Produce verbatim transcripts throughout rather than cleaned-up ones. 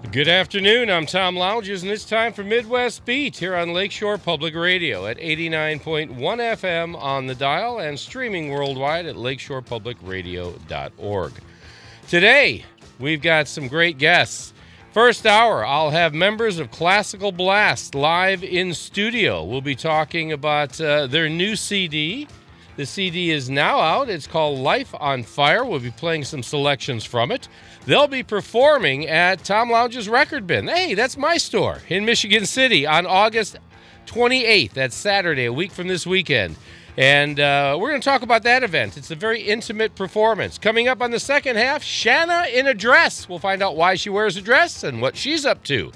Good afternoon, I'm Tom Lounges, and it's time for Midwest Beat here on Lakeshore Public Radio at eighty-nine point one F M on the dial and streaming worldwide at lakeshore public radio dot org. Today, we've got some great guests. First hour, I'll have members of Classical Blast live in studio. We'll be talking about uh, their new C D. The C D is now out. It's called Life on Fire. We'll be playing some selections from it. They'll be performing at Tom Lounge's Record Bin. Hey, that's my store in Michigan City on August twenty-eighth. That's Saturday, a week from this weekend. And uh, we're going to talk about that event. It's a very intimate performance. Coming up on the second half, Shanna in a dress. We'll find out why she wears a dress and what she's up to.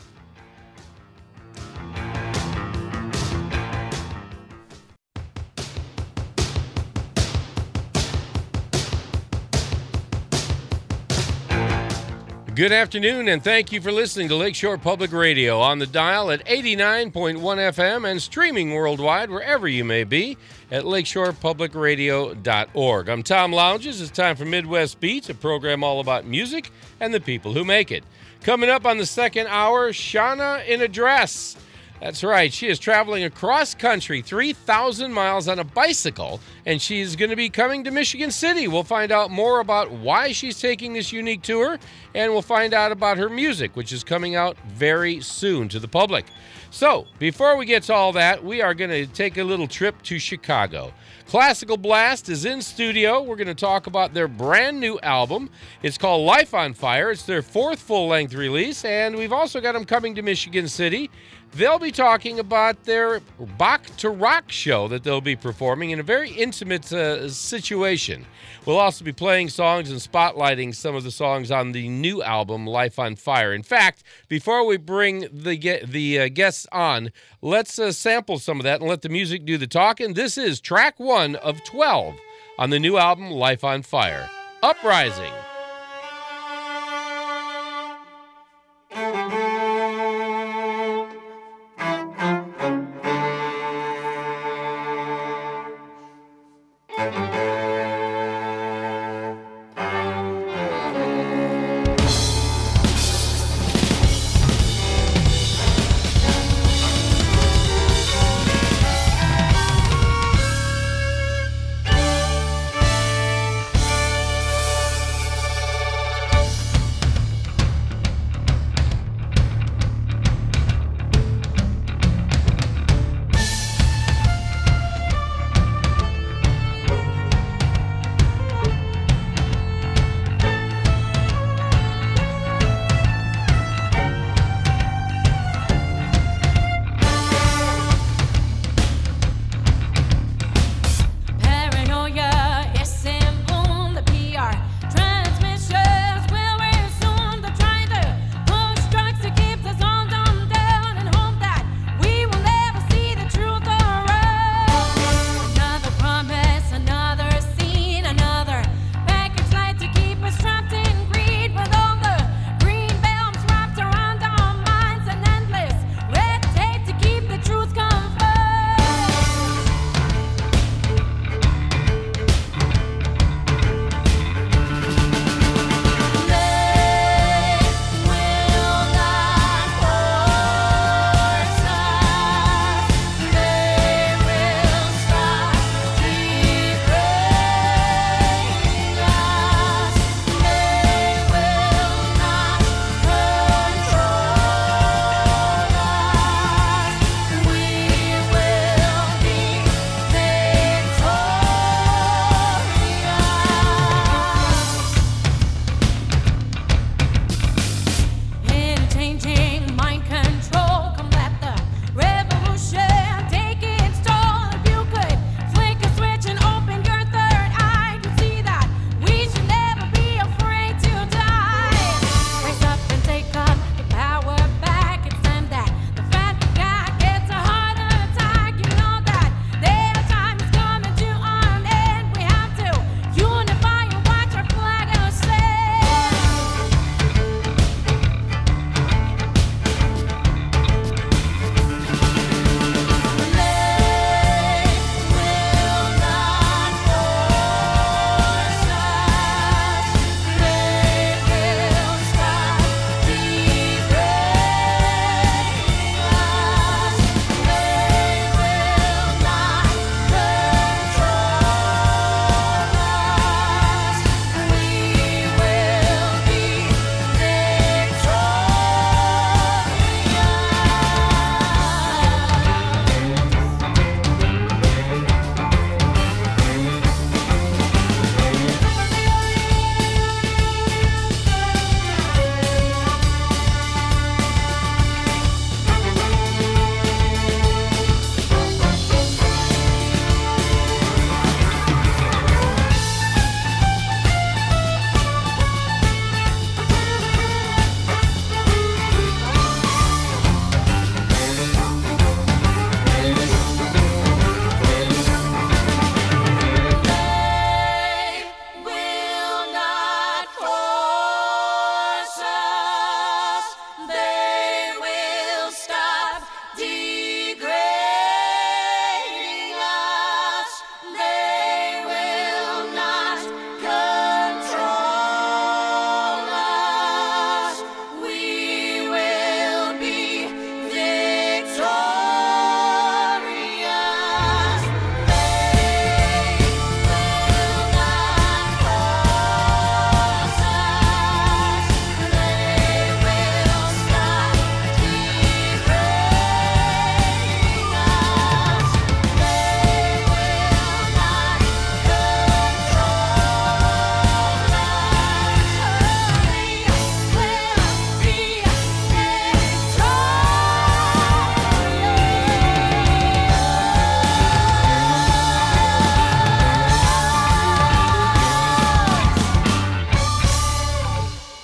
Good afternoon, and thank you for listening to Lakeshore Public Radio on the dial at eighty-nine point one F M and streaming worldwide wherever you may be at lakeshore public radio dot org. I'm Tom Lounges. It's time for Midwest Beat, a program all about music and the people who make it. Coming up on the second hour, Shanna in a dress. That's right. She is traveling across country, three thousand miles on a bicycle, and she's going to be coming to Michigan City. We'll find out more about why she's taking this unique tour, and we'll find out about her music, which is coming out very soon to the public. So, before we get to all that, we are going to take a little trip to Chicago. Classical Blast is in studio. We're going to talk about their brand new album. It's called Life on Fire. It's their fourth full-length release, and we've also got them coming to Michigan City. They'll be talking about their Bach to Rock show that they'll be performing in a very intimate uh, situation. We'll also be playing songs and spotlighting some of the songs on the new album, Life on Fire. In fact, before we bring the ge- the uh, guests on, let's uh, sample some of that and let the music do the talking. This is track one of twelve on the new album, Life on Fire. Uprising.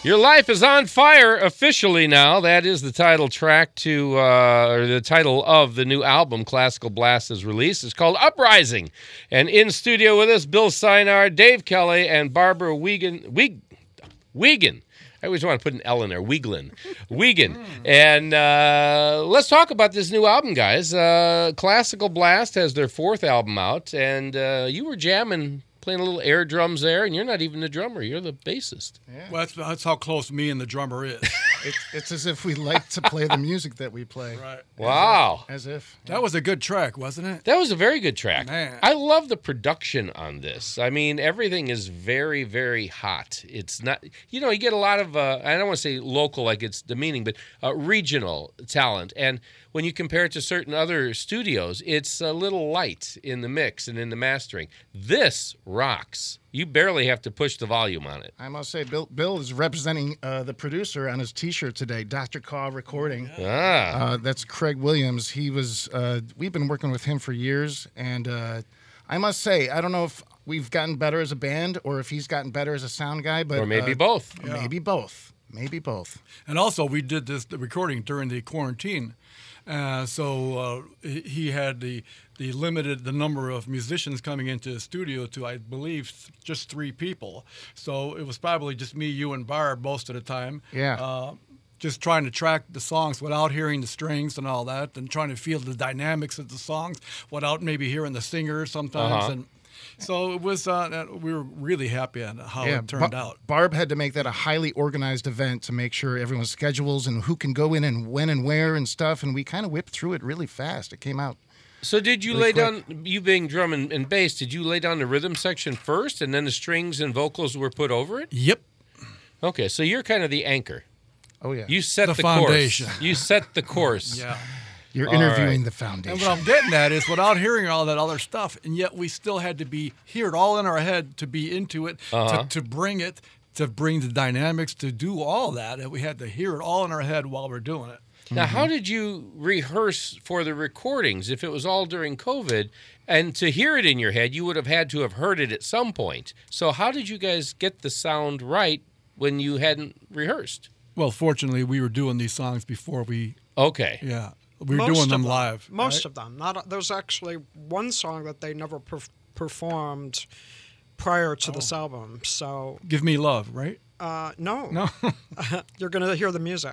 Your Life is on Fire officially now. That is the title track to, uh, or the title of the new album Classical Blast is released. It's called Uprising. And in studio with us, Bill Sinar, Dave Kelly, and Barbara Wiegand. Wieg, Wiegand. I always want to put an L in there. Wieglin. Wiegand. And uh, let's talk about this new album, guys. Uh, Classical Blast has their fourth album out, and uh, you were jamming, playing a little air drums there, and you're not even the drummer. You're the bassist. Yeah. Well, that's, that's how close me and the drummer is. It's, it's as if we like to play the music that we play. Right. Wow. As if. As if yeah. That was a good track, wasn't it? That was a very good track. Man. I love the production on this. I mean, everything is very, very hot. It's not, you know, you get a lot of, uh, I don't want to say local like it's demeaning, but uh, regional talent. And when you compare it to certain other studios, it's a little light in the mix and in the mastering. This rocks. You barely have to push the volume on it. I must say, Bill Bill is representing uh, the producer on his T-shirt today, Doctor Caw Recording. Ah. Uh, that's Craig Williams. He was. Uh, we've been working with him for years, and uh, I must say, I don't know if we've gotten better as a band or if he's gotten better as a sound guy, but Or maybe uh, both. Yeah. Maybe both. Maybe both. And also, we did this the recording during the quarantine. Uh, so uh, he he had the the limited the number of musicians coming into the studio to, I believe, th- just three people. So it was probably just me, you, and Barb most of the time. Yeah. Uh, just trying to track the songs without hearing the strings and all that, and trying to feel the dynamics of the songs without maybe hearing the singer sometimes. Uh-huh. And so it was. Uh, we were really happy on how Yeah, it turned Bar- out. Barb had to make that a highly organized event to make sure everyone's schedules and who can go in and when and where and stuff, and we kind of whipped through it really fast. It came out. So did you Really lay quick. down, you being drum and, and bass, did you lay down the rhythm section first and then the strings and vocals were put over it? Yep. Okay, so you're kind of the anchor. Oh yeah. You set The the, foundation. course. You set the course. Yeah. You're All interviewing right. the foundation. And what I'm getting at is without hearing all that other stuff, and yet we still had to be hear it all in our head to be into it, Uh-huh. to, to bring it, to bring the dynamics, to do all that. And we had to hear it all in our head while we're doing it. Now, how did you rehearse for the recordings if it was all during COVID? And to hear it in your head, you would have had to have heard it at some point. So how did you guys get the sound right when you hadn't rehearsed? Well, fortunately, we were doing these songs before we, Okay. yeah, we were Most doing of them live. Most right? of them. Not there's actually one song that they never perf- performed prior to this album. So Give Me Love, right? uh, no, No. you're gonna hear the music.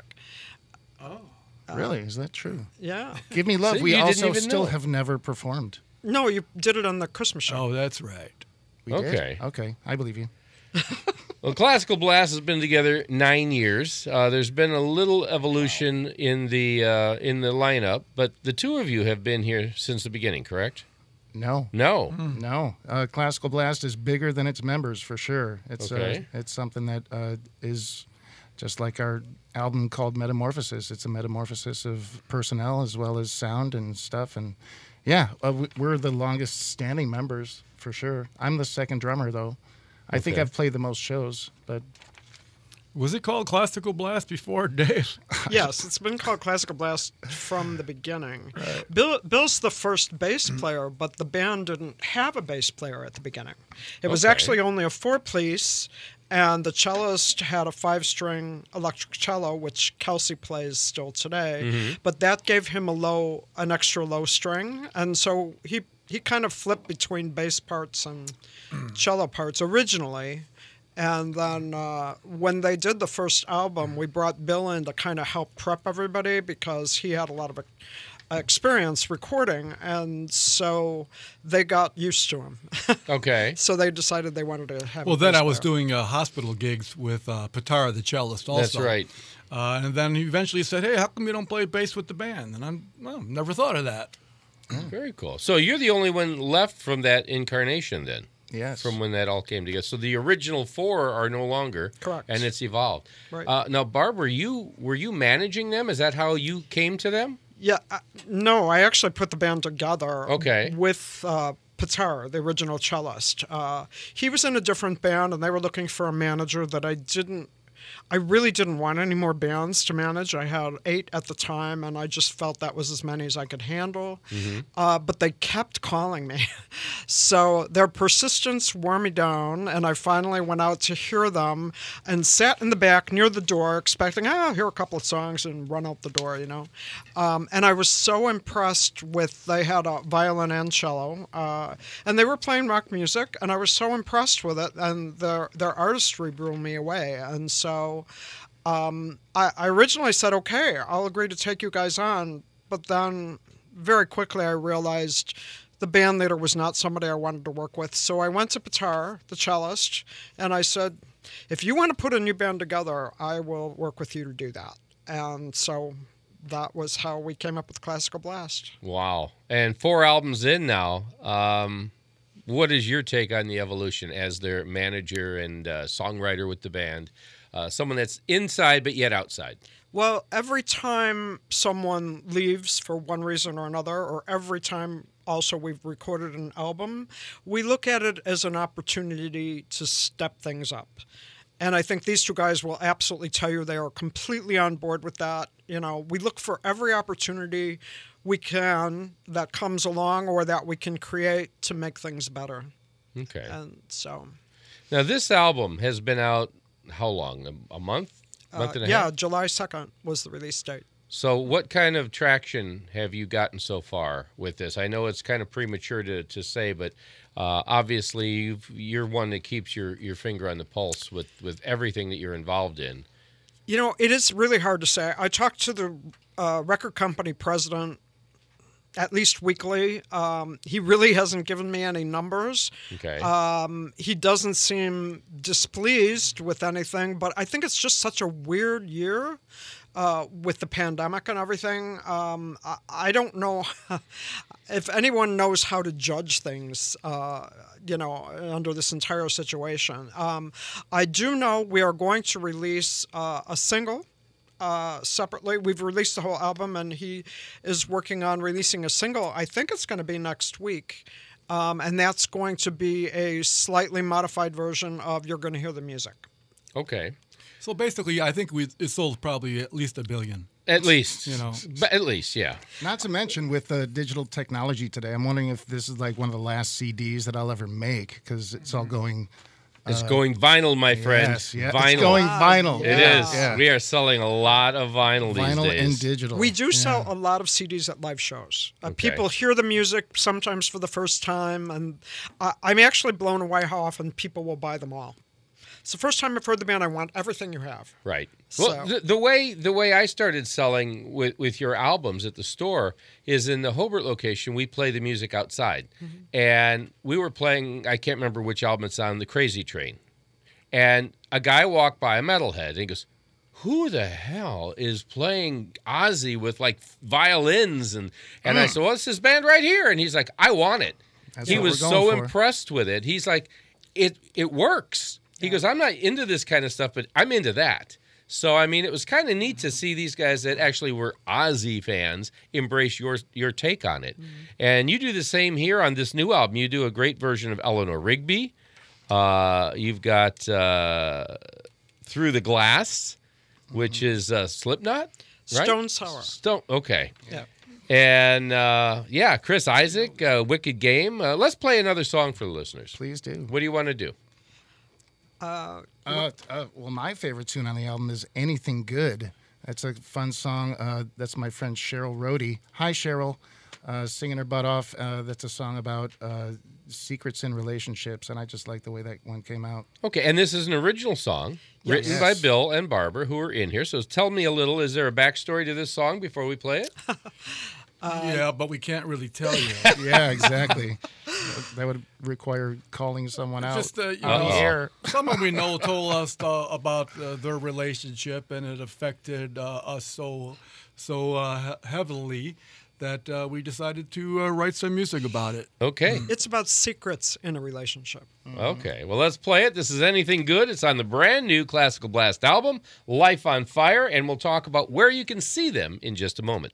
Really? Is that true? Yeah. Give Me Love. See, we you didn't also even still know. have never performed. No, you did it on the Christmas show. Oh, that's right. We did? Okay. Okay. I believe you. Well, Classical Blast has been together nine years. Uh, there's been a little evolution in the uh, in the lineup, but the two of you have been here since the beginning, correct? No. No. No. Uh, Classical Blast is bigger than its members for sure. It's Okay. uh, it's something that uh, is just like our album called Metamorphosis. It's a metamorphosis of personnel as well as sound and stuff. And yeah, uh, we- we're the longest standing members for sure. I'm the second drummer though. I think Okay. I've played the most shows, but Was it called Classical Blast before, Dave? Yes, it's been called Classical Blast from the beginning. Bill, Bill's the first bass player, but the band didn't have a bass player at the beginning. It was Okay. actually only a four-piece, and the cellist had a five-string electric cello, which Kelsey plays still today. But that gave him a low, an extra low string, and so he he kind of flipped between bass parts and cello parts originally. And then uh, when they did the first album, we brought Bill in to kind of help prep everybody because he had a lot of uh, experience recording, and so they got used to him. Okay. So they decided they wanted to have. Well, a then bass I was player. doing uh, hospital gigs with uh, Patara, the cellist, also. That's right. Uh, and then he eventually said, "Hey, how come you don't play bass with the band?" And I'm, well, never thought of that. Very cool. So you're the only one left from that incarnation then, yes. from when that all came together. So the original four are no longer. Correct. And it's evolved. Right. Uh, now, Barb, were you, were you managing them? Is that how you came to them? Yeah, uh, no, I actually put the band together. Okay. With uh, Patar, the original cellist. Uh, he was in a different band, and they were looking for a manager that I didn't I really didn't want any more bands to manage. I had eight at the time, and I just felt that was as many as I could handle. Mm-hmm. Uh, but they kept calling me. So their persistence wore me down, and I finally went out to hear them and sat in the back near the door expecting, oh, I'll hear a couple of songs and run out the door, you know. Um, and I was so impressed with, they had a violin and cello, uh, and they were playing rock music, and I was so impressed with it, and their, their artistry blew me away. And so um, I, I originally said, okay, I'll agree to take you guys on, but then very quickly I realized the band leader was not somebody I wanted to work with. So I went to Petar, the cellist, and I said, if you want to put a new band together, I will work with you to do that. And so that was how we came up with Classical Blast. Wow. And four albums in now. Um, what is your take on the evolution as their manager and uh, songwriter with the band? Uh, someone that's inside but yet outside. Well, every time someone leaves for one reason or another, or every time also we've recorded an album, we look at it as an opportunity to step things up. And I think these two guys will absolutely tell you they are completely on board with that. You know, we look for every opportunity we can that comes along or that we can create to make things better. Okay. And so. Now, this album has been out how long? A, a month? Month and Uh, a yeah, half? July second was the release date. So what kind of traction have you gotten so far with this? I know it's kind of premature to, to say, but uh, obviously you've, you're one that keeps your, your finger on the pulse with, with everything that you're involved in. You know, it is really hard to say. I talked to the uh, record company president at least weekly. Um, he really hasn't given me any numbers. Okay. Um, he doesn't seem displeased with anything, but I think it's just such a weird year uh, with the pandemic and everything. Um, I, I don't know if anyone knows how to judge things, uh, you know, under this entire situation. Um, I do know we are going to release uh, a single Uh, separately. We've released the whole album, and he is working on releasing a single. I think it's going to be next week, um, and that's going to be a slightly modified version of You're Gonna Hear the Music. Okay. So basically, I think we it sold probably at least a billion. At least. You know. But at least, yeah. Not to mention with the digital technology today, I'm wondering if this is like one of the last C Ds that I'll ever make because it's all going... It's uh, going vinyl, my friend. Yes, yeah. Vinyl. It's going vinyl. It Yeah. is. Yeah. We are selling a lot of vinyl, Vinyl these days. and digital. We do Yeah. sell a lot of C Ds at live shows. Uh, Okay. People hear the music sometimes for the first time, and uh, I'm actually blown away how often people will buy them all. It's the first time I've heard the band. I want everything you have. Right. So- Well, the, the way the way I started selling with, with your albums at the store is in the Hobart location. We play the music outside, Mm-hmm. and we were playing. I can't remember which album it's on. The Crazy Train, and a guy walked by, a metalhead, and he goes, "Who the hell is playing Ozzy with like violins?" And and I said, "Well, it's this band right here." And he's like, "I want it." That's he what was we're so going for. impressed with it. He's like, "It it works." He goes, "I'm not into this kind of stuff, but I'm into that." So, I mean, it was kind of neat to see these guys that actually were Ozzy fans embrace your your take on it. Mm-hmm. And you do the same here on this new album. You do a great version of Eleanor Rigby. Uh, you've got uh, Through the Glass, which mm-hmm. is uh, Slipknot, right? Stone Sour. Stone. Okay. Yeah. And, uh, yeah, Chris Isaak, uh, Wicked Game. Uh, let's play another song for the listeners. Please do. What do you want to do? Uh, Uh, uh, well, my favorite tune on the album is Anything Good. That's a fun song. Uh, that's my friend Cheryl Rohde. Hi, Cheryl. Uh, singing her butt off. Uh, that's a song about uh, secrets in relationships, and I just like the way that one came out. Okay, and this is an original song written Yes. by Bill and Barbara, who are in here. So tell me a little, is there a backstory to this song before we play it? yeah, but we can't really tell you. Yeah, exactly. That would require calling someone out Just uh, you on know, the air. someone we know told us uh, about uh, their relationship, and it affected uh, us so so uh, he- heavily that uh, we decided to uh, write some music about it. Okay. it's about secrets in a relationship. Okay, well, let's play it. This is Anything Good. It's on the brand new Classical Blast album, Life on Fire, and we'll talk about where you can see them in just a moment.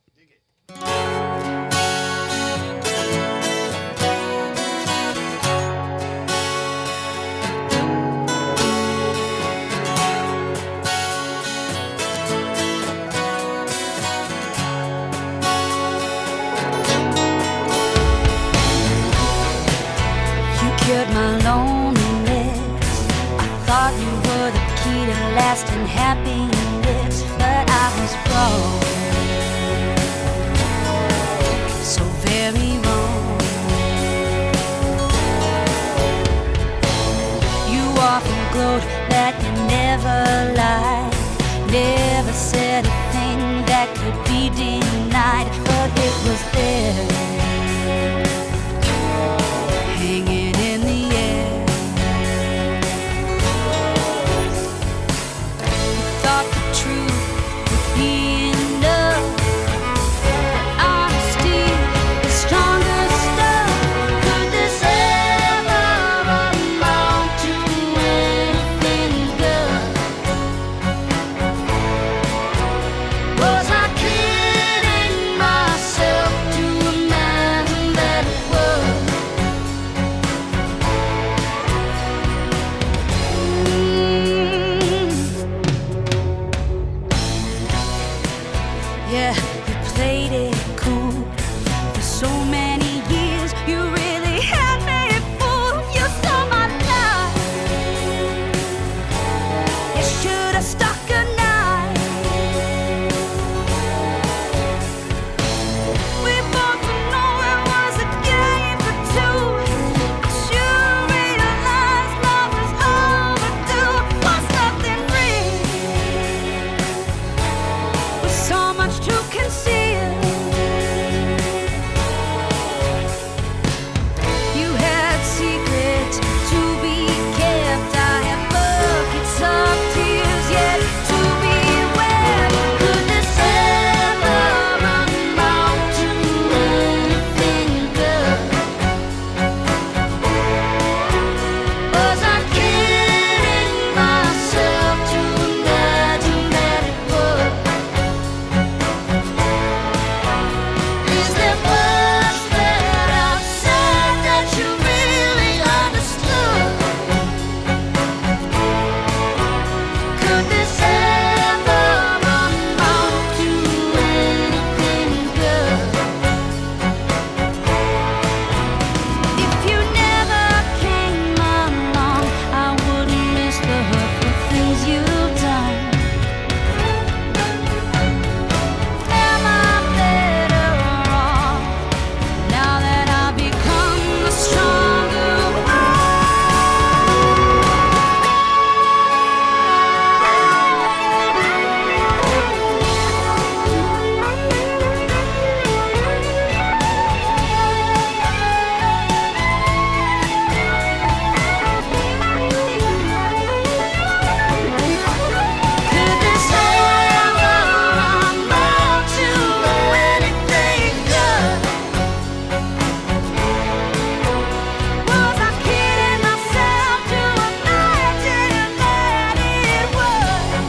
thought you were the key to lasting happiness, but I was wrong, so very wrong. You often glowed that you never lied, never said a thing that could be denied, but it was there, hanging in the air. You thought the truth would be enough, but honesty is stronger stuff. Could this ever amount to anything good? Was I kidding myself to imagine that it would? Mm. Yeah, you played it cool for so many years. You really had me fooled. You stole my life. You should have stuck a knife. We both know it was a game for two. I should realize love is overdue. Was nothing real, with so much to conceal. You had secrets to be kept. I had buckets of tears yet to be wept. Could this ever amount to anything good? Was I kidding myself to imagine that it would? Is there much that I've said that you really understood? Could this ever amount to anything good? If you never came along, I wouldn't miss the hurtful things you've done. Am I better off now that I've become the stronger Could this ever amount to anything good? Was I kidding myself to imagine that it would?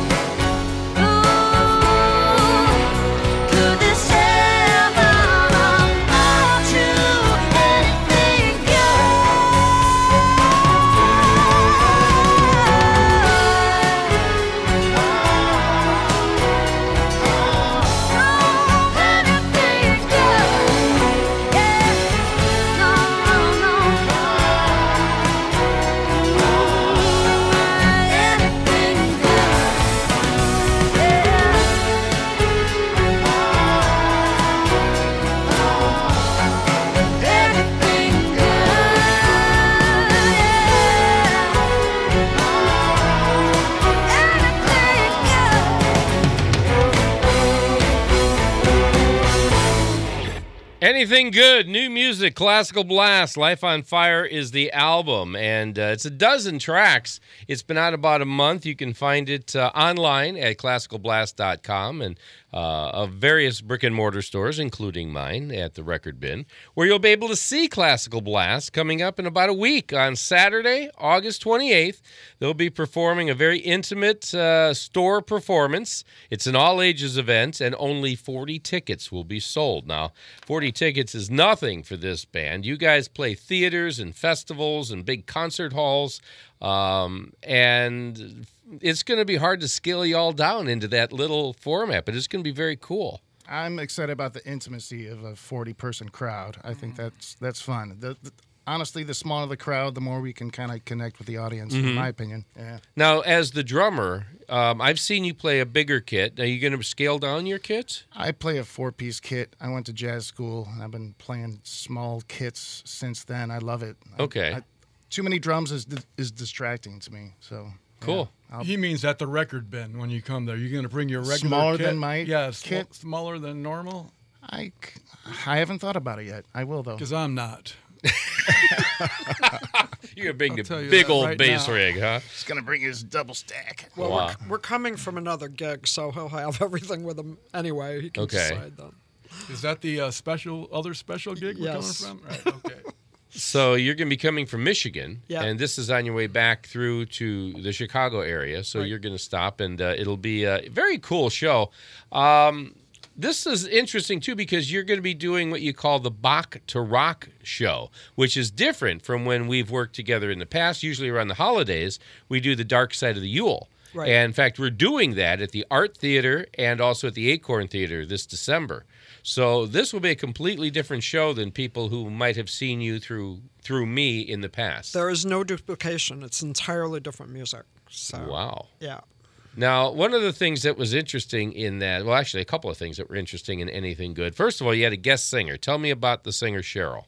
Ooh, could this ever amount to anything Anything good, new music, Classical Blast, Life on Fire is the album, and uh, it's a dozen tracks. It's been out about a month. You can find it uh, online at classical blast dot com and uh, of various brick and mortar stores, including mine at the Record Bin, where you'll be able to see Classical Blast coming up in about a week. On Saturday, August twenty-eighth, they'll be performing a very intimate uh, store performance. It's an all-ages event, and only forty tickets will be sold. Now, forty tickets is nothing for this band. You guys play theaters and festivals and big concert halls, um, and it's going to be hard to scale you all down into that little format, but it's going to be very cool. I'm excited about the intimacy of a forty-person crowd. I think that's that's fun. The, the, honestly, the smaller the crowd, the more we can kind of connect with the audience, in my opinion. Yeah. Now, as the drummer, um, I've seen you play a bigger kit. Are you going to scale down your kits? I play a four-piece kit. I went to jazz school, and I've been playing small kits since then. I love it. I- Okay. I, too many drums is is distracting to me. So Cool. yeah, I'll- He means at the record bin when you come there. You're going to bring your regular Smaller kit? than my yeah, sm- kit? smaller than normal. I, c- I haven't thought about it yet. I will though. Because I'm not. You're going to bring tell the you big that old right bass now. rig, huh? He's gonna bring his double stack. Well, Wow. we're, we're coming from another gig, so he'll have everything with him anyway. He can Okay. decide then. Is that the uh, special other special gig we're Yes. coming from? Right. Okay. So you're going to be coming from Michigan, Yeah. and this is on your way back through to the Chicago area. So Right. you're going to stop, and uh, it'll be a very cool show. Um, this is interesting too because you're going to be doing what you call the Bach to Rock show, which is different from when we've worked together in the past. Usually around the holidays, we do the Dark Side of the Yule. Right. And in fact, we're doing that at the Art Theater and also at the Acorn Theater this December. So this will be a completely different show than people who might have seen you through through me in the past. There is no duplication. It's entirely different music. So, Wow. yeah. Now, one of the things that was interesting in that, well, actually, a couple of things that were interesting in Anything Good. First of all, you had a guest singer. Tell me about the singer Cheryl.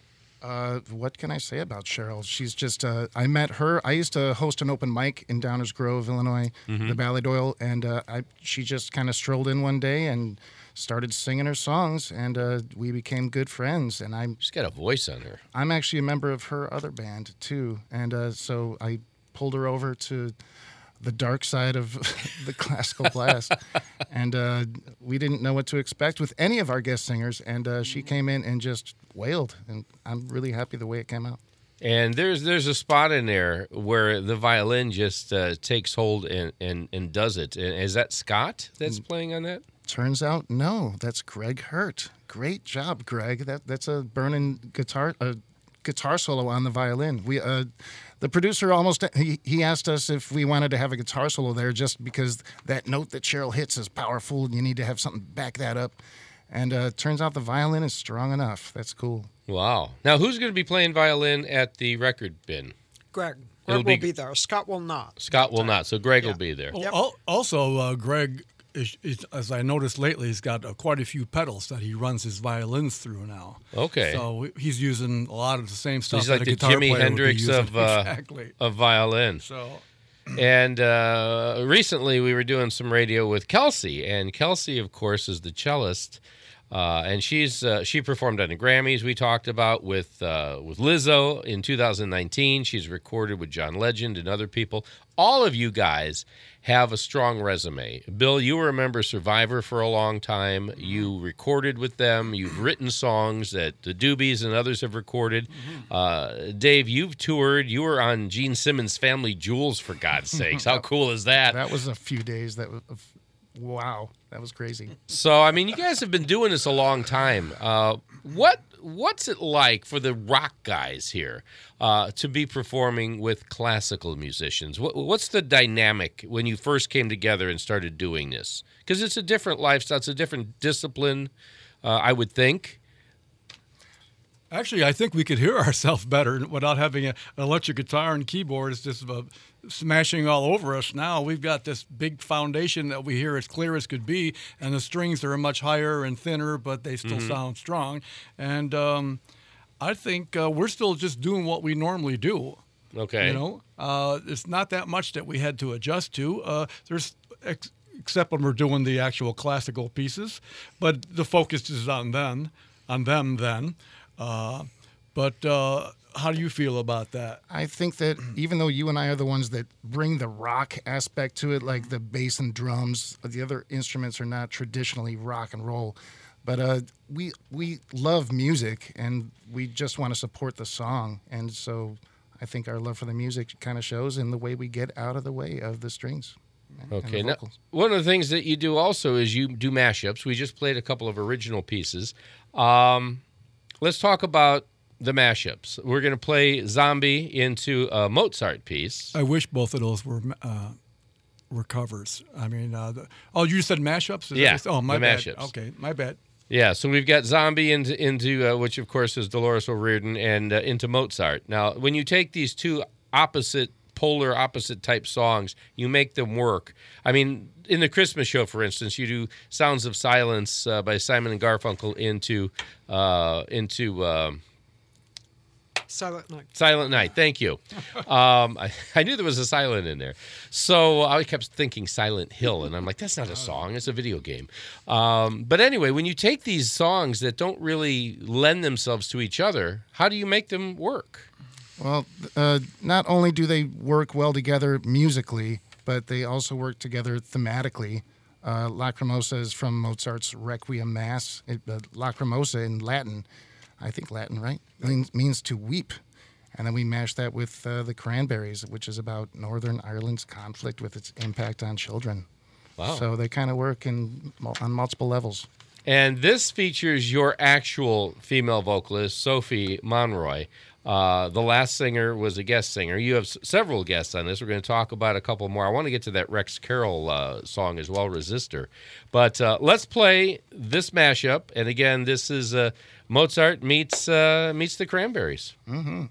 Uh, what can I say about Cheryl? She's just, uh, I met her. I used to host an open mic in Downers Grove, Illinois, the Ballydoyle, and uh, I, she just kind of strolled in one day and started singing her songs, and uh, we became good friends. And I'm, She's got a voice on her. I'm actually a member of her other band, too. And uh, so I pulled her over to the dark side of the classical blast. And uh, we didn't know what to expect with any of our guest singers. And uh, she came in and just wailed. And I'm really happy the way it came out. And there's there's a spot in there where the violin just uh, takes hold and, and, and does it. And is that Scott that's playing on that? Turns out, no, that's Greg Hurt. Great job, Greg. That That's a burning guitar a guitar solo on the violin. We uh, The producer almost, he, he asked us if we wanted to have a guitar solo there just because that note that Cheryl hits is powerful and you need to have something to back that up. And uh, turns out the violin is strong enough. That's cool. Wow. Now, who's going to be playing violin at the record bin? Greg. It'll Greg be- will be there. Scott will not. Scott will not, so Greg Yeah. will be there. Well, Yep. al- Also, uh, Greg, is, is, as I noticed lately, he's got uh, quite a few pedals that he runs his violins through now. Okay. So he's using a lot of the same stuff He's that like a the guitar Jimi player would be Hendrix using. of, uh, exactly. Of violin. So And uh, recently we were doing some radio with Kelsey, and Kelsey, of course, is the cellist. Uh, and she's uh, she performed on the Grammys we talked about with uh, with Lizzo in two thousand nineteen. She's recorded with John Legend and other people. All of you guys have a strong resume. Bill, you were a member of Survivor for a long time. You recorded with them. You've written songs that the Doobies and others have recorded. Uh, Dave, you've toured. You were on Gene Simmons' Family Jewels, for God's sakes. How cool is that? That was a few days that was, of- wow, that was crazy. So, I mean, you guys have been doing this a long time. Uh, what What's it like for the rock guys here uh, to be performing with classical musicians? What, what's the dynamic when you first came together and started doing this? Because it's a different lifestyle. It's a different discipline, uh, I would think. actually, I think we could hear ourselves better without having a, an electric guitar and keyboard. It's just uh, smashing all over us now. We've got this big foundation that we hear as clear as could be, and the strings are much higher and thinner, but they still sound strong. And um, I think uh, we're still just doing what we normally do. Okay. You know, uh, it's not that much that we had to adjust to. Uh, there's ex- except when we're doing the actual classical pieces, but the focus is on them, on them then. Uh, but uh, how do you feel about that? I think that even though you and I are the ones that bring the rock aspect to it, like the bass and drums, the other instruments are not traditionally rock and roll. But uh, we we love music, and we just want to support the song. And so I think our love for the music kind of shows in the way we get out of the way of the strings. and the Okay. Now, vocals. one of the things that you do also is you do mashups. We just played a couple of original pieces. Um, let's talk about the mashups. We're going to play Zombie into a Mozart piece. I wish both of those were uh, were covers. I mean, uh, the, oh, you said mashups? Is that Yeah, what you- Oh, my the bad. mashups. Okay, my bad. Yeah, so we've got Zombie into, into uh, which, of course, is Dolores O'Riordan, and uh, into Mozart. Now, when you take these two opposite, polar opposite type songs, you make them work. I mean, in the Christmas show, for instance, you do Sounds of Silence uh, by Simon and Garfunkel into uh, into um, Silent Night. Silent Night. Thank you. Um, I, I knew there was a silent in there. So I kept thinking Silent Hill, and I'm like, that's not a song. It's a video game. Um, but anyway, when you take these songs that don't really lend themselves to each other, how do you make them work? Well, uh, not only do they work well together musically, but they also work together thematically. Uh, Lacrimosa is from Mozart's Requiem Mass. It, uh, Lacrimosa in Latin, I think Latin, right? Means, means to weep. And then we mash that with uh, the Cranberries, which is about Northern Ireland's conflict with its impact on children. Wow. So they kind of work in on multiple levels. And this features your actual female vocalist, Sophie Monroy. Uh, the last singer was a guest singer. You have s- several guests on this. We're going to talk about a couple more. I want to get to that Rex Carroll uh, song as well, Resistor. But uh, let's play this mashup. And again, this is uh, Mozart meets uh, meets the Cranberries. Mm-hmm.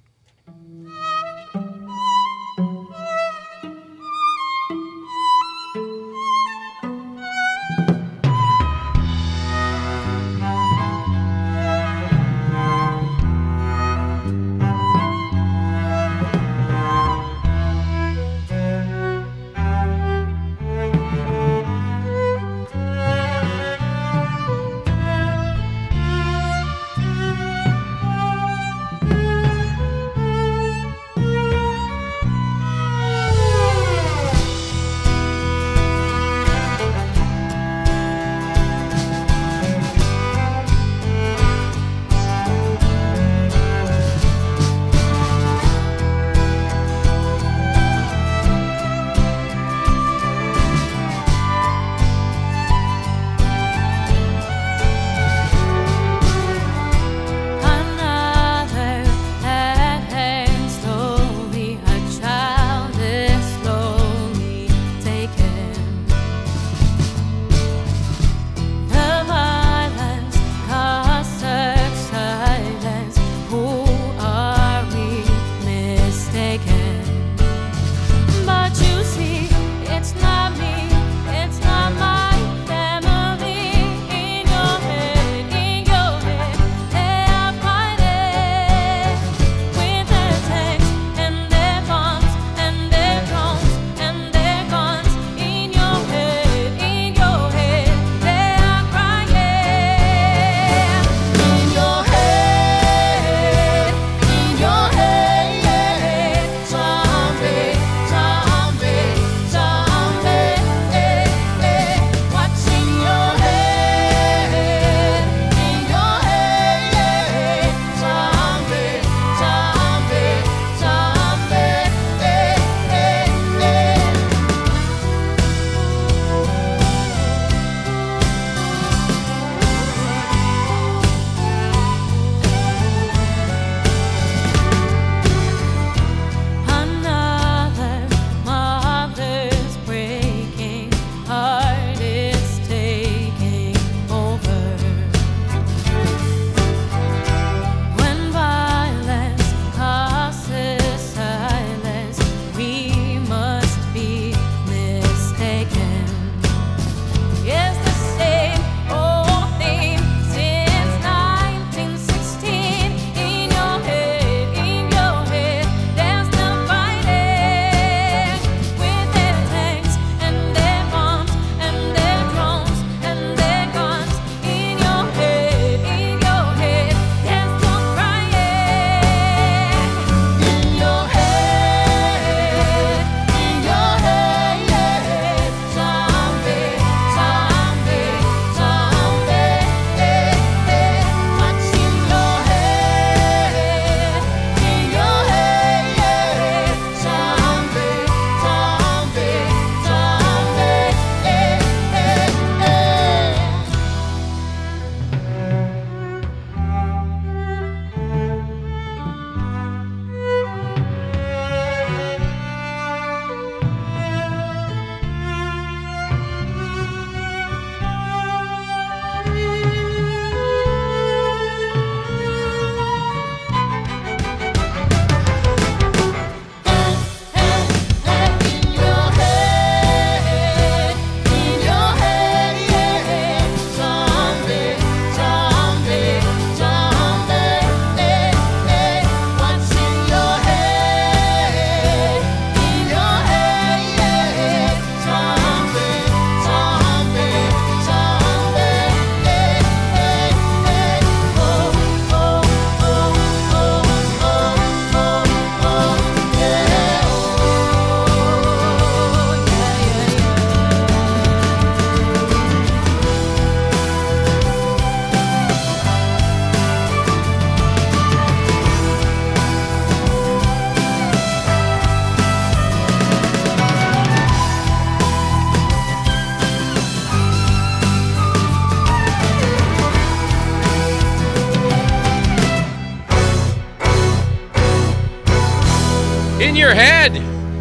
your head.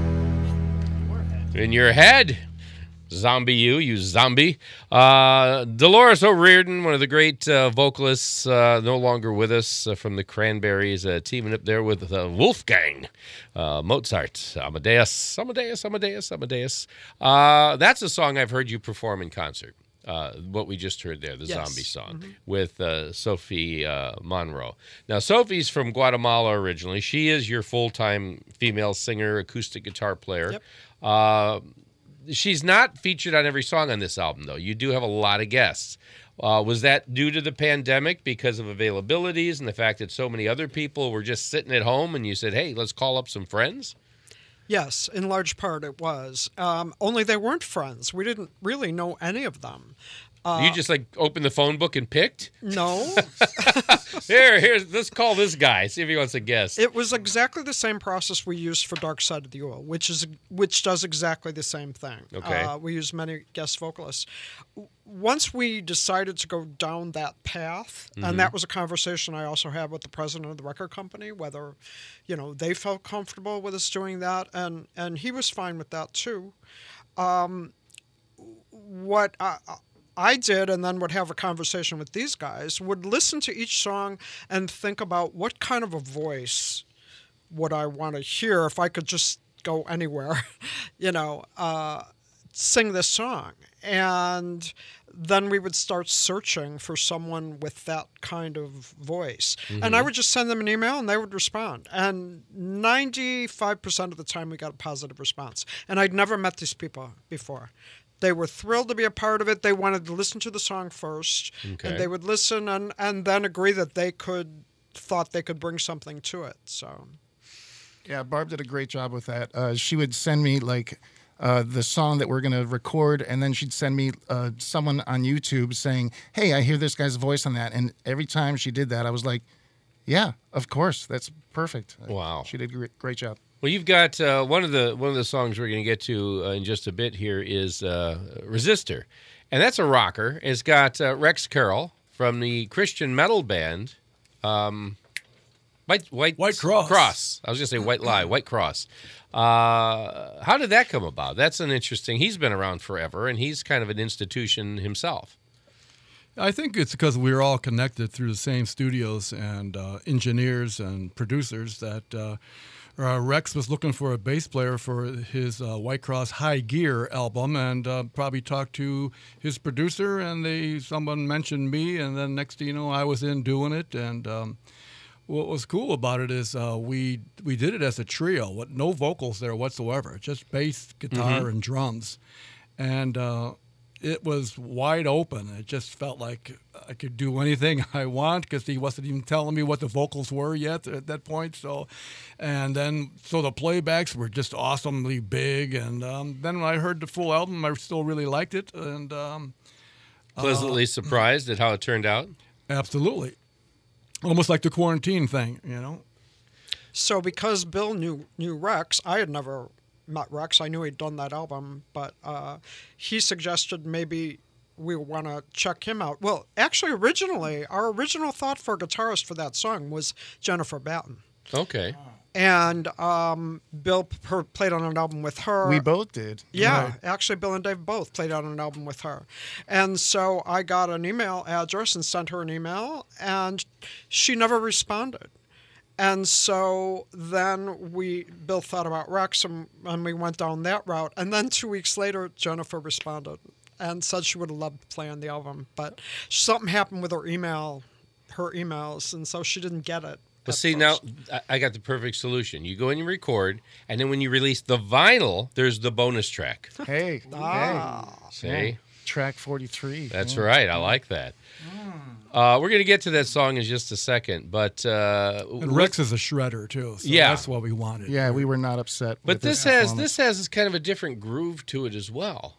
In your head. Zombie you, you zombie. Uh, Dolores O'Riordan, one of the great uh, vocalists, uh, no longer with us, uh, from the Cranberries, uh, teaming up there with uh, Wolfgang, uh, Mozart, Amadeus, Amadeus, Amadeus, Amadeus. Uh, that's a song I've heard you perform in concert. Uh, what we just heard there, the Yes. zombie song, Mhm. with uh, Sophie uh, Monroe. Now, Sophie's from Guatemala originally. She is your full-time female singer, acoustic guitar player. Yep. Uh, she's not featured on every song on this album, though. You do have a lot of guests. Uh, was that due to the pandemic because of availabilities and the fact that so many other people were just sitting at home and you said, hey, let's call up some friends? Yes, in large part it was. Um, only they weren't friends. We didn't really know any of them. Uh, you just like opened the phone book and picked? No. Here, here's let's call this guy. See if he wants to guess. It was exactly the same process we used for Dark Side of the Ule, which is which does exactly the same thing. Okay. Uh, we use many guest vocalists. W- Once we decided to go down that path, Mhm. and that was a conversation I also had with the president of the record company, whether, you know, they felt comfortable with us doing that, and and he was fine with that too. Um, what I, I did, and then would have a conversation with these guys, would listen to each song and think about what kind of a voice would I want to hear if I could just go anywhere, you know, uh, sing this song. And then we would start searching for someone with that kind of voice. And I would just send them an email and they would respond. And ninety-five percent of the time we got a positive response. And I'd never met these people before. They were thrilled to be a part of it. They wanted to listen to the song first. Okay. And they would listen and, and then agree that they could, thought they could bring something to it. So, Yeah, Barb did a great job with that. Uh, she would send me like uh, the song that we're going to record, and then she'd send me uh, someone on YouTube saying, hey, I hear this guy's voice on that. And every time she did that, I was like, yeah, of course. That's perfect. Wow. She did a great, great job. Well, you've got uh, one of the one of the songs we're going to get to uh, in just a bit here is uh, Resistor, and that's a rocker. It's got uh, Rex Carroll from the Christian metal band um, White White White Cross. Cross. I was going to say White Lie, White Cross. Uh, how did that come about? That's an interesting. He's been around forever, and he's kind of an institution himself. I think it's because we're all connected through the same studios and uh, engineers and producers that uh, uh, Rex was looking for a bass player for his uh, White Cross High Gear album, and uh, probably talked to his producer, and they someone mentioned me, and then next thing you know, I was in doing it. And um, what was cool about it is uh, we we did it as a trio with no vocals there whatsoever, just bass, guitar, Mhm. and drums, and. Uh, It was wide open. It just felt like I could do anything I want because he wasn't even telling me what the vocals were yet at that point. So, and then so the playbacks were just awesomely big. And um, then when I heard the full album, I still really liked it. And um, Pleasantly surprised at how it turned out. absolutely, almost like the quarantine thing, you know. so because Bill knew knew Rex, I had never met Rex. I knew he'd done that album, but uh, he suggested maybe we want to check him out. Well, actually, originally, our original thought for a guitarist for that song was Jennifer Batten. Okay. And um, Bill p- her, played on an album with her. We both did. Yeah, Right. actually, Bill and Dave both played on an album with her. And so I got an email address and sent her an email, and she never responded. And so then we, Bill thought about Rex, and, and we went down that route. And then two weeks later, Jennifer responded and said she would have loved to play on the album, but something happened with her email, her emails, and so she didn't get it. Well, at see, now first. I- I got the perfect solution. You go in and record, and then when you release the vinyl, there's the bonus track. Hey, Ah. See? hey, track forty-three. That's yeah. right. I like that. Uh, we're going to get to that song in just a second, but uh, And Rex is a shredder too, so Yeah. that's what we wanted. Yeah, we were not upset. but with this his has performance. this has kind of a different groove to it as well.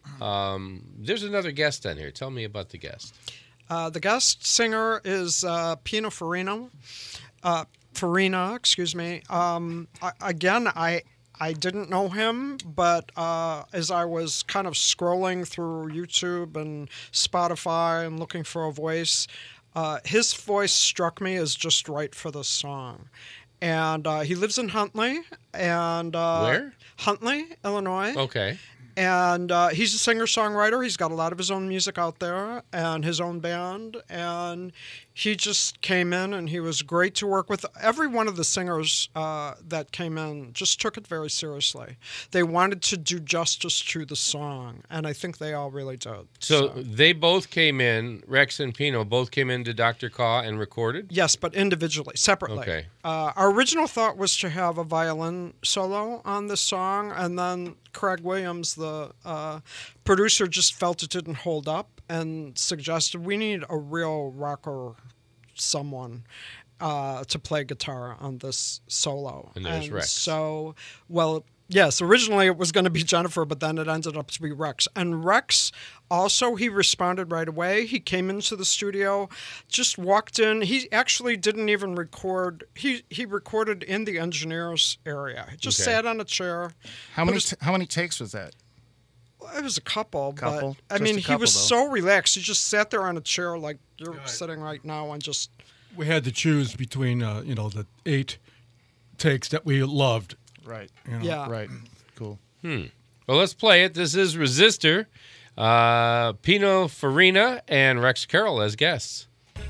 Um, there's another guest on here. Tell me about the guest. Uh, the guest singer is uh, Pino Farina. Uh, Farina, excuse me. Um, I, again, I I didn't know him, but uh, as I was kind of scrolling through YouTube and Spotify and looking for a voice, uh, his voice struck me as just right for this song. and uh, he lives in Huntley. And uh, Where? Huntley, Illinois. Okay. And uh, he's a singer-songwriter. He's got a lot of his own music out there and his own band. And he just came in, and he was great to work with. Every one of the singers uh, that came in just took it very seriously. They wanted to do justice to the song, and I think they all really did. So, they both came in, Rex and Pino both came into Doctor Caw and recorded? Yes, but individually, separately. Okay. Uh, our original thought was to have a violin solo on this song, and then Craig Williams, the uh, producer, just felt it didn't hold up and suggested we need a real rocker, someone uh, to play guitar on this solo. And there's Rex. So, well, yes, originally it was going to be Jennifer, but then it ended up to be Rex. And Rex also, he responded right away. He came into the studio, just walked in. He actually didn't even record. He he recorded in the engineers area. He just Okay. sat on a chair. How many was- t- how many takes was that? It was a couple, Couple? but I Just mean, a he couple, was though. so relaxed. He just sat there on a chair like you're sitting right now and just. We had to choose between, uh, you know, the eight takes that we loved. Right. You know. Yeah. Right. Cool. Well, let's play it. This is Resistor, uh, Pino Farina, and Rex Carroll as guests.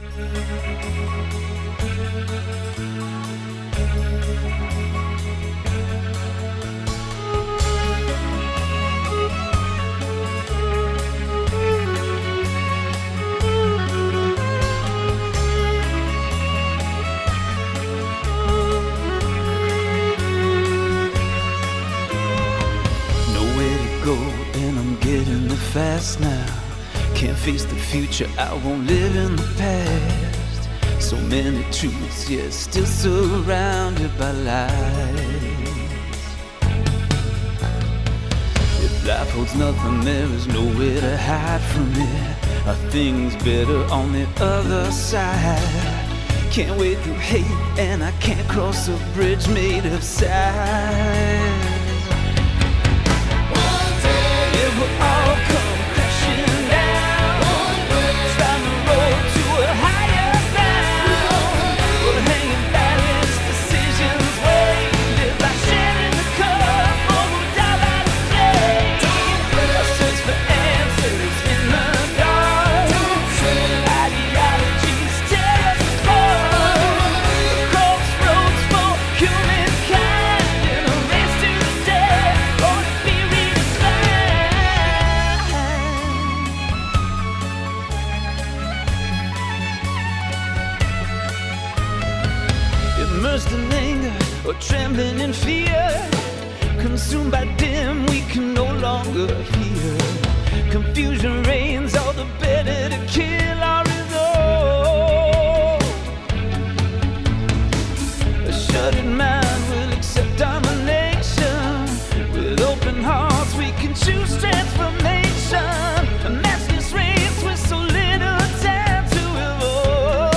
Nowhere to go, and I'm getting there fast now. Can't face the future, I won't live in the past. So many truths, yet still surrounded by lies. If life holds nothing, there is nowhere to hide from it. Are things better on the other side? Can't wade through hate, and I can't cross a bridge made of sighs. It will all come crashing down. Find the road to a higher ground. We're hanging balance, decisions weighted by sharing the cup or we'll die by the flame. A search for answers in the dark. Ideologies tear us apart. The crossroads for humankind in a race to the death or to be redefined. Immersed in anger or trembling in fear, consumed by dim, we can no longer hear. Confusion reigns, all the better to kill our resolve. A shuttered mind will accept domination. With open hearts, we can choose transformation. A matchless race with so little time to evolve.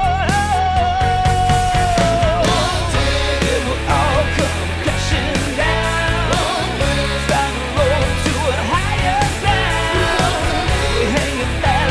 It will all come crashing down. Find the road to a higher ground. We're hanging back.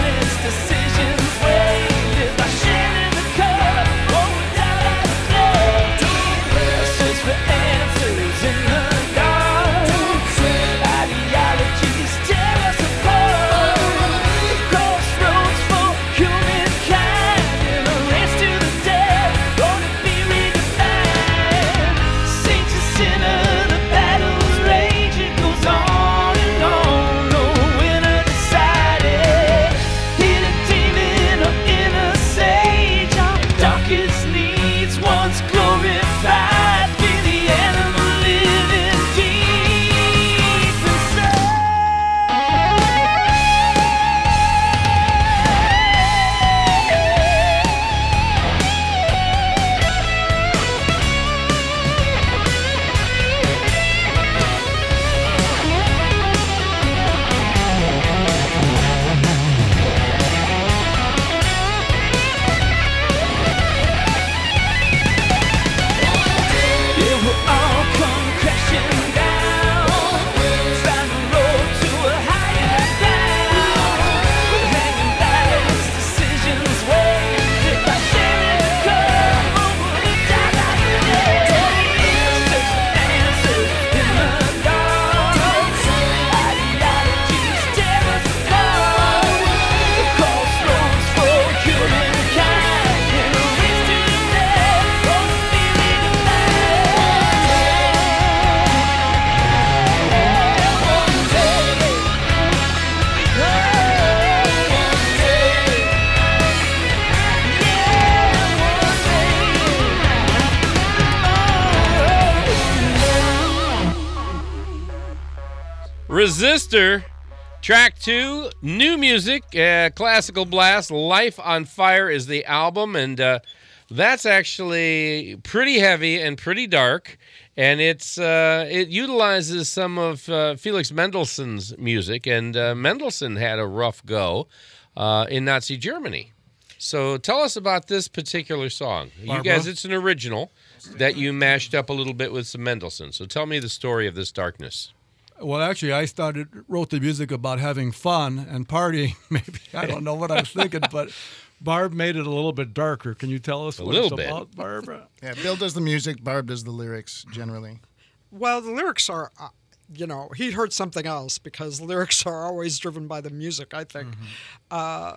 Resistor, track two, new music, uh, Classical Blast, Life on Fire is the album, and uh, that's actually pretty heavy and pretty dark, and it's uh, it utilizes some of uh, Felix Mendelssohn's music, and uh, Mendelssohn had a rough go uh, in Nazi Germany. So tell us about this particular song. Barbara? You guys, it's an original that you mashed up a little bit with some Mendelssohn. So tell me the story of this darkness. Well, actually, I started wrote the music about having fun and partying. Maybe I don't know what I was thinking, but Barb made it a little bit darker. Can you tell us A what little it's bit. about, Barbara? Yeah, Bill does the music, Barb does the lyrics generally. Well, the lyrics are, uh, you know, he heard something else because lyrics are always driven by the music, I think. Uh,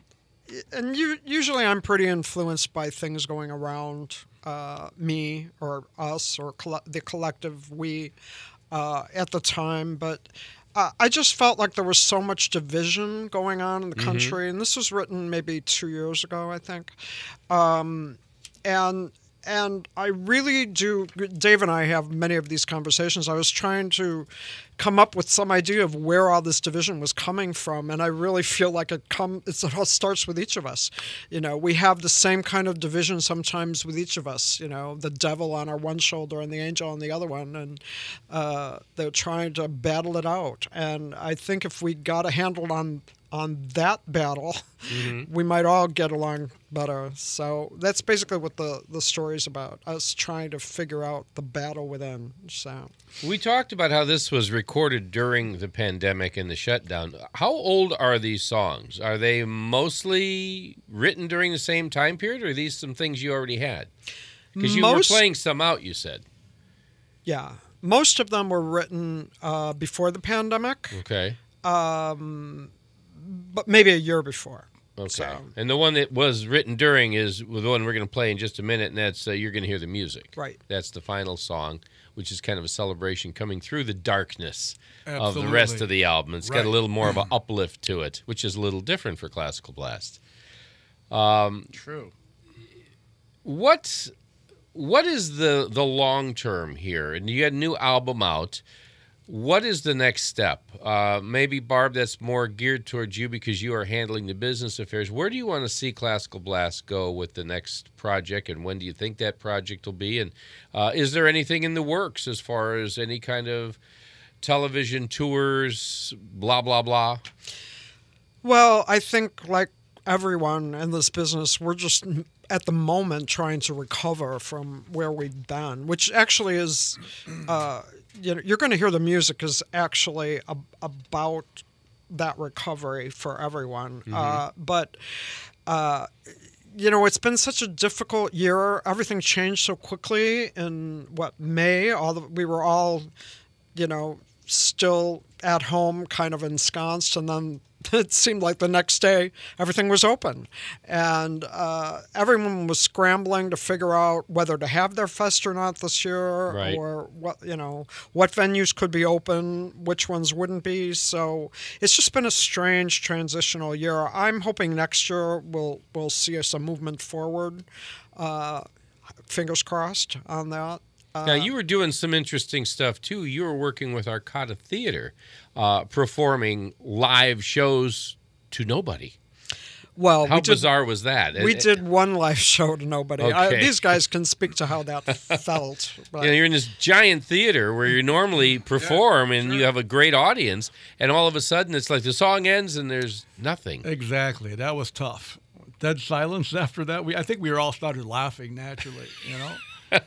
and you, usually I'm pretty influenced by things going around uh, me or us or coll- the collective we uh, at the time. But uh, I just felt like there was so much division going on in the country. And this was written maybe two years ago, I think. Um, and and I really do. Dave and I have many of these conversations. I was trying to come up with some idea of where all this division was coming from, and I really feel like it come. It's, it all starts with each of us. You know, we have the same kind of division sometimes with each of us. You know, the devil on our one shoulder and the angel on the other one, and uh, they're trying to battle it out. And I think if we got a handle on on that battle, Mm-hmm. we might all get along better. So that's basically what the, the story's about, us trying to figure out the battle within. So We talked about how this was recorded during the pandemic and the shutdown. How old are these songs? Are they mostly written during the same time period, or are these some things you already had? Because you Most- were playing some out, you said. yeah, most of them were written uh, before the pandemic, Okay. but maybe a year before. Okay. So- And the one that was written during is the one we're going to play in just a minute, and that's uh, You're Going to Hear the Music. Right. That's the final song, which is kind of a celebration coming through the darkness of the Absolutely. rest of the album. It's got a Right. little more of an uplift to it, which is a little different for Classical Blast. True. What what is the the long term here? And you got a new album out. What is the next step? Uh, maybe, Barb, that's more geared towards you because you are handling the business affairs. Where do you want to see Classical Blast go with the next project, and when do you think that project will be? And uh, is there anything in the works as far as any kind of television tours, blah, blah, blah? Well, I think like everyone in this business, we're just at the moment trying to recover from where we've been, which actually is, uh, you know, you're going to hear the music is actually a, about that recovery for everyone. Uh, but, uh, you know, it's been such a difficult year. Everything changed so quickly in what May. All the, we were all, you know, still at home, kind of ensconced, and then it seemed like the next day everything was open, and uh, everyone was scrambling to figure out whether to have their fest or not this year, Right. or what you know what venues could be open, which ones wouldn't be. So it's just been a strange transitional year. I'm hoping next year we'll we'll see some movement forward. Uh, fingers crossed on that. Now, you were doing some interesting stuff, too. You were working with Arcata Theater, uh, performing live shows to nobody. Well, How we did, bizarre was that? we And- did one live show to nobody. I, Okay. these guys can speak to how that felt. But You know, you're in this giant theater where you normally perform and you have a great audience, and all of a sudden it's like the song ends and there's nothing. Exactly. That was tough. Dead silence after that. We I think we were all started laughing naturally, you know.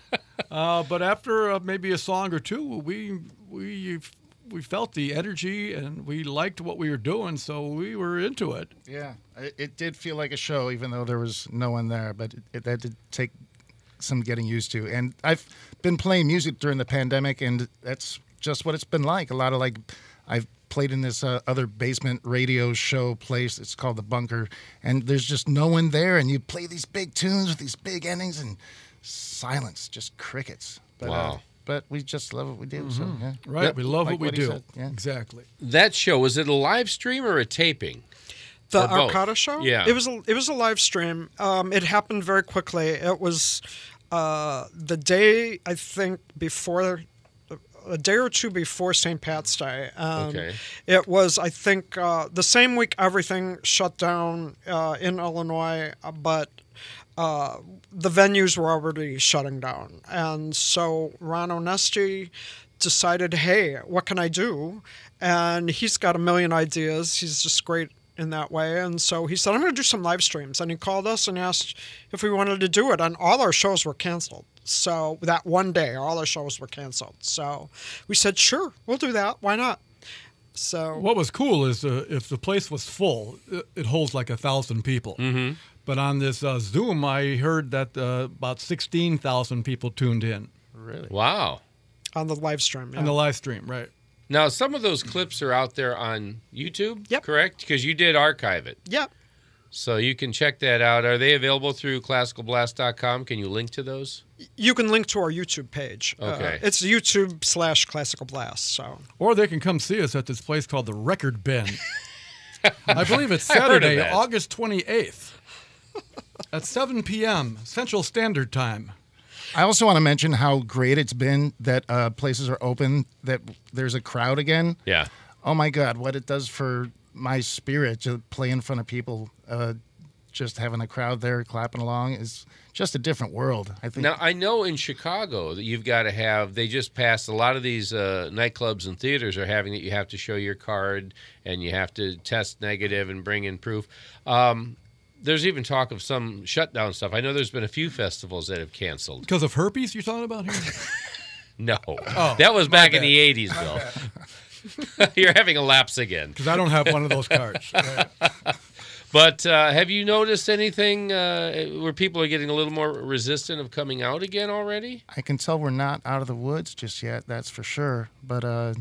uh, but after uh, maybe a song or two, we we we felt the energy and we liked what we were doing, so we were into it. Yeah, it, it did feel like a show, even though there was no one there. But it, it, that did take some getting used to. And I've been playing music during the pandemic, and that's just what it's been like. A lot of like, I've played in this uh, other basement radio show place. It's called The Bunker, and there's just no one there. And you play these big tunes with these big endings, and silence, just crickets. But, Wow. Uh, but we just love what we do. So yeah, Right. Yep, We love like what we he do. said, yeah. Exactly. That show, was it a live stream or a taping? the Or both. Arcata show, Yeah. it was a, it was a live stream. Um, it happened very quickly. It was uh, the day I think before a day or two before Saint Pat's Day. Um, Okay. It was, I think, uh, the same week everything shut down uh, in Illinois, uh, but uh, the venues were already shutting down. And so Ron Onesti decided, hey, what can I do? And he's got a million ideas. He's just great in that way. And so he said, I'm going to do some live streams. And he called us and asked if we wanted to do it. And all our shows were canceled. So that one day, all our shows were canceled. So we said, sure, we'll do that. Why not? So What was cool is uh, if the place was full, it, it holds like a thousand people. Mm-hmm. But on this uh, Zoom, I heard that uh, about sixteen thousand people tuned in Really? Wow. on the live stream. Yeah. on the live stream, right? Now, some of those clips are out there on YouTube, Yep. correct? Because you did archive it. yeah. So you can check that out. Are they available through classical blast dot com? Can you link to those? You can link to our YouTube page. Okay. Uh, it's YouTube slash Classical Blast. So Or they can come see us at this place called the Record Bin. I believe it's I heard of Saturday, that. August twenty-eighth at seven p.m. Central Standard Time. I also want to mention how great it's been that uh, places are open, that there's a crowd again. Yeah. Oh my God, what it does for my spirit to play in front of people, uh, just having a crowd there clapping along is just a different world. I think. Now, I know in Chicago that you've got to have, they just passed, a lot of these uh, nightclubs and theaters are having that you have to show your card and you have to test negative and bring in proof. Um, there's even talk of some shutdown stuff. I know there's been a few festivals that have canceled. Because of herpes you're talking about here? No. Oh, that was back in bad. the eighties, Bill. You're having a lapse again. Because I don't have one of those cards. Right. But uh, have you noticed anything uh, where people are getting a little more resistant of coming out again already? I can tell we're not out of the woods just yet, that's for sure. But uh,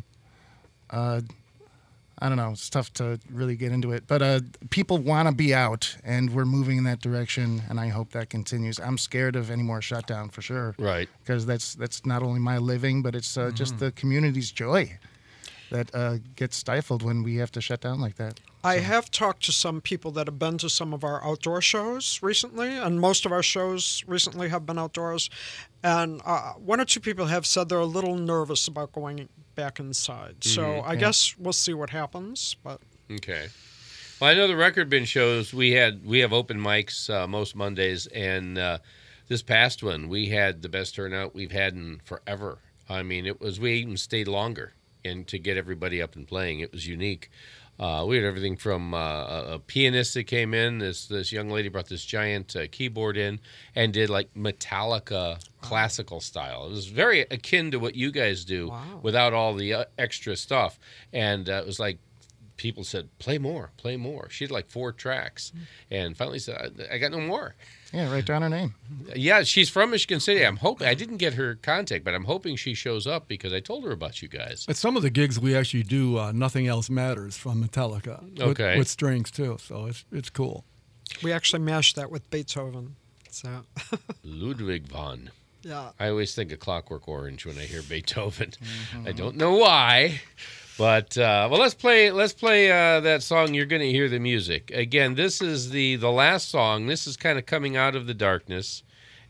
uh, I don't know. It's tough to really get into it. But uh, people want to be out, and we're moving in that direction, and I hope that continues. I'm scared of any more shutdown for sure. Right. Because that's that's not only my living, but it's uh, Mm-hmm. just the community's joy that uh, gets stifled when we have to shut down like that. I have talked to some people that have been to some of our outdoor shows recently, and most of our shows recently have been outdoors. And uh, one or two people have said they're a little nervous about going back inside. So I guess we'll see what happens. But Okay. Well, I know the Record Bin shows, we had we have open mics uh, most Mondays, and uh, this past one, we had the best turnout we've had in forever. I mean, it was, we even stayed longer and to get everybody up and playing. It was unique. Uh, we had everything from uh, a, a pianist that came in. This this young lady brought this giant uh, keyboard in and did like Metallica classical style. It was very akin to what you guys do Wow. without all the uh, extra stuff. And uh, it was like, people said, play more, play more. She had like four tracks. And finally said, I, I got no more. Yeah, write down her name. Yeah, she's from Michigan City. I'm hoping, I didn't get her contact, but I'm hoping she shows up because I told her about you guys. At some of the gigs, we actually do uh, Nothing Else Matters from Metallica. with- Okay. With, strings, too. So it's it's cool. we actually mashed that with Beethoven. So, Ludwig van. yeah. I always think of Clockwork Orange when I hear Beethoven. I don't know why. But uh, well, let's play. Let's play uh, that song. You're going to hear the music again. This is the the last song. This is kind of coming out of the darkness,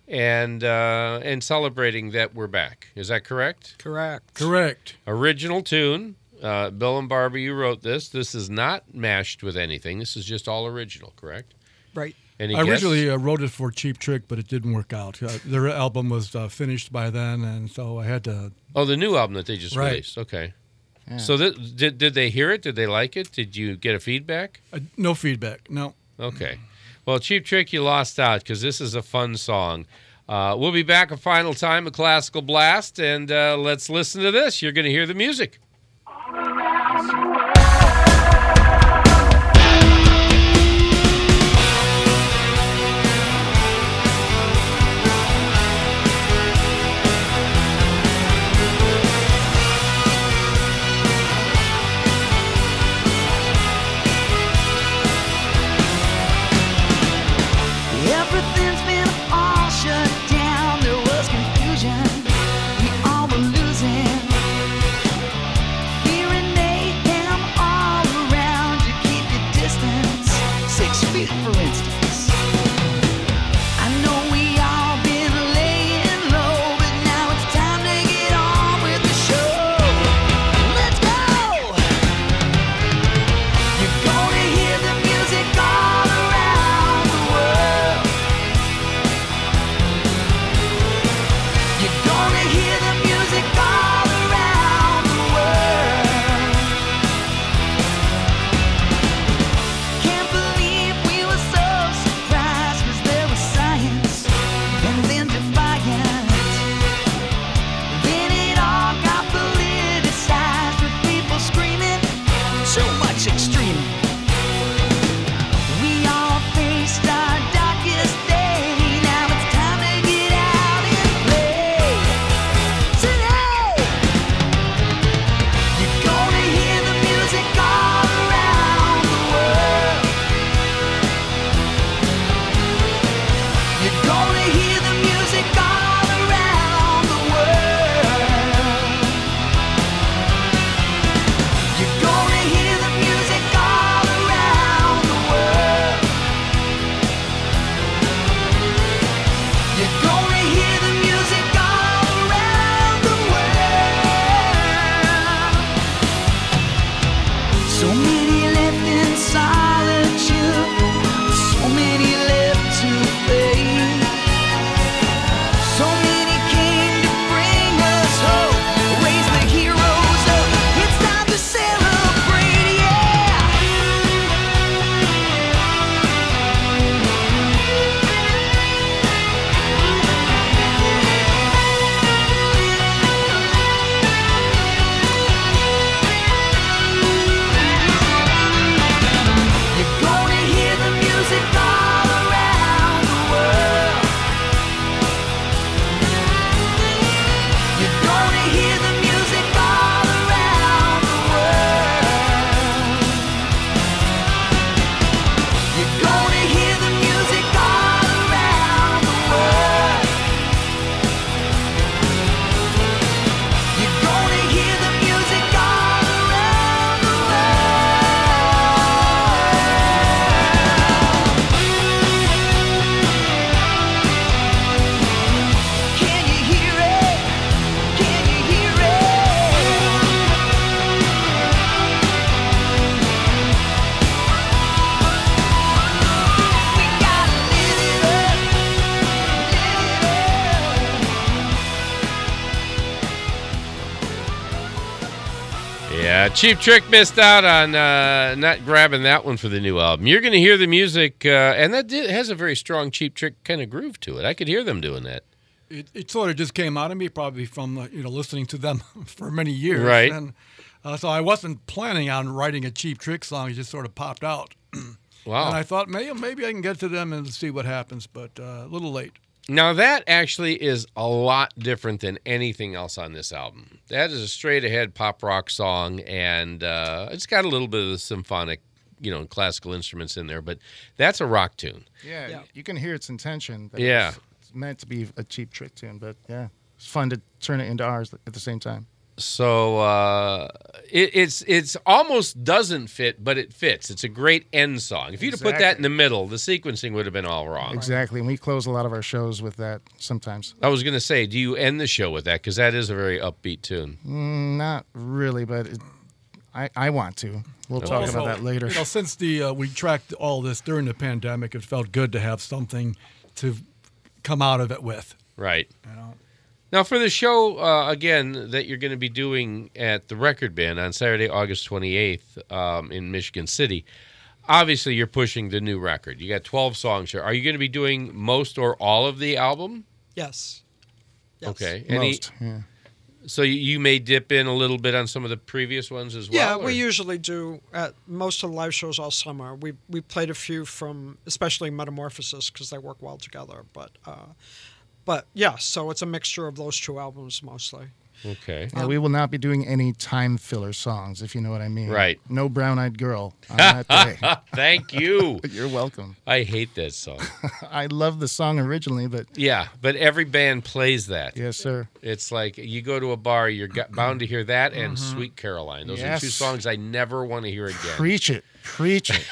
and uh, and celebrating that we're back. Is that correct? Correct. Correct. Original tune. Uh, Bill and Barbara, you wrote this. This is not mashed with anything. This is just all original. Correct? Right. Any I guess? originally uh, wrote it for Cheap Trick, but it didn't work out. Uh, their album was uh, finished by then, and so I had to. Oh, the new album that they just Right. released. Okay. Yeah. So th- did did they hear it? Did they like it? Did you get a feedback? Uh, no feedback. No. Okay. Well, Cheap Trick, you lost out because this is a fun song. Uh, we'll be back a final time at Classical Blast, and uh, let's listen to this. You're going to hear the music. Everything's been all shut down. There was confusion. We all were losing. Yeah, Cheap Trick missed out on uh, not grabbing that one for the new album. You're going to hear the music, uh, and that did, has a very strong Cheap Trick kind of groove to it. I could hear them doing that. It, it sort of just came out of me, probably from uh, you know listening to them for many years. Right. And uh, so I wasn't planning on writing a Cheap Trick song. It just sort of popped out. Wow. And I thought maybe maybe I can get to them and see what happens, but uh, a little late. Now, that actually is a lot different than anything else on this album. That is a straight-ahead pop rock song, and uh, it's got a little bit of the symphonic, you know, classical instruments in there, but that's a rock tune. Yeah, Yeah. you can hear its intention. That Yeah. It's, it's meant to be a Cheap Trick tune, but yeah, it's fun to turn it into ours at the same time. So uh, it, it's it's almost doesn't fit, but it fits. It's a great end song. If you'd have put that in the middle, the sequencing would have been all wrong. Exactly, and we close a lot of our shows with that sometimes. I was going to say, do you end the show with that? Because that is a very upbeat tune. Mm, not really, but it, I, I want to. We'll talk Also, about that later. You know, since the uh, we tracked all this during the pandemic, it felt good to have something to come out of it with. Right. You know? Now, for the show, uh, again, that you're going to be doing at the Record Band on Saturday, August twenty-eighth um, in Michigan City, obviously you're pushing the new record. You got twelve songs here. Are you going to be doing most or all of the album? Yes. Yes. Okay. Any, Most, yeah. so you, you may dip in a little bit on some of the previous ones as well? Yeah, or- we usually do at most of the live shows all summer. We we played a few from, especially Metamorphosis, because they work well together. But uh, but yeah, so it's a mixture of those two albums mostly. Okay. Yeah, we will not be doing any time filler songs, if you know what I mean. Right. No Brown Eyed Girl on that day. Thank you. You're welcome. I hate that song. I love the song originally, but Yeah, but every band plays that. yes, sir. It's like you go to a bar, you're gu- bound to hear that and Sweet Caroline. Those are two Yes. songs I never want to hear again. Preach it. Preach it.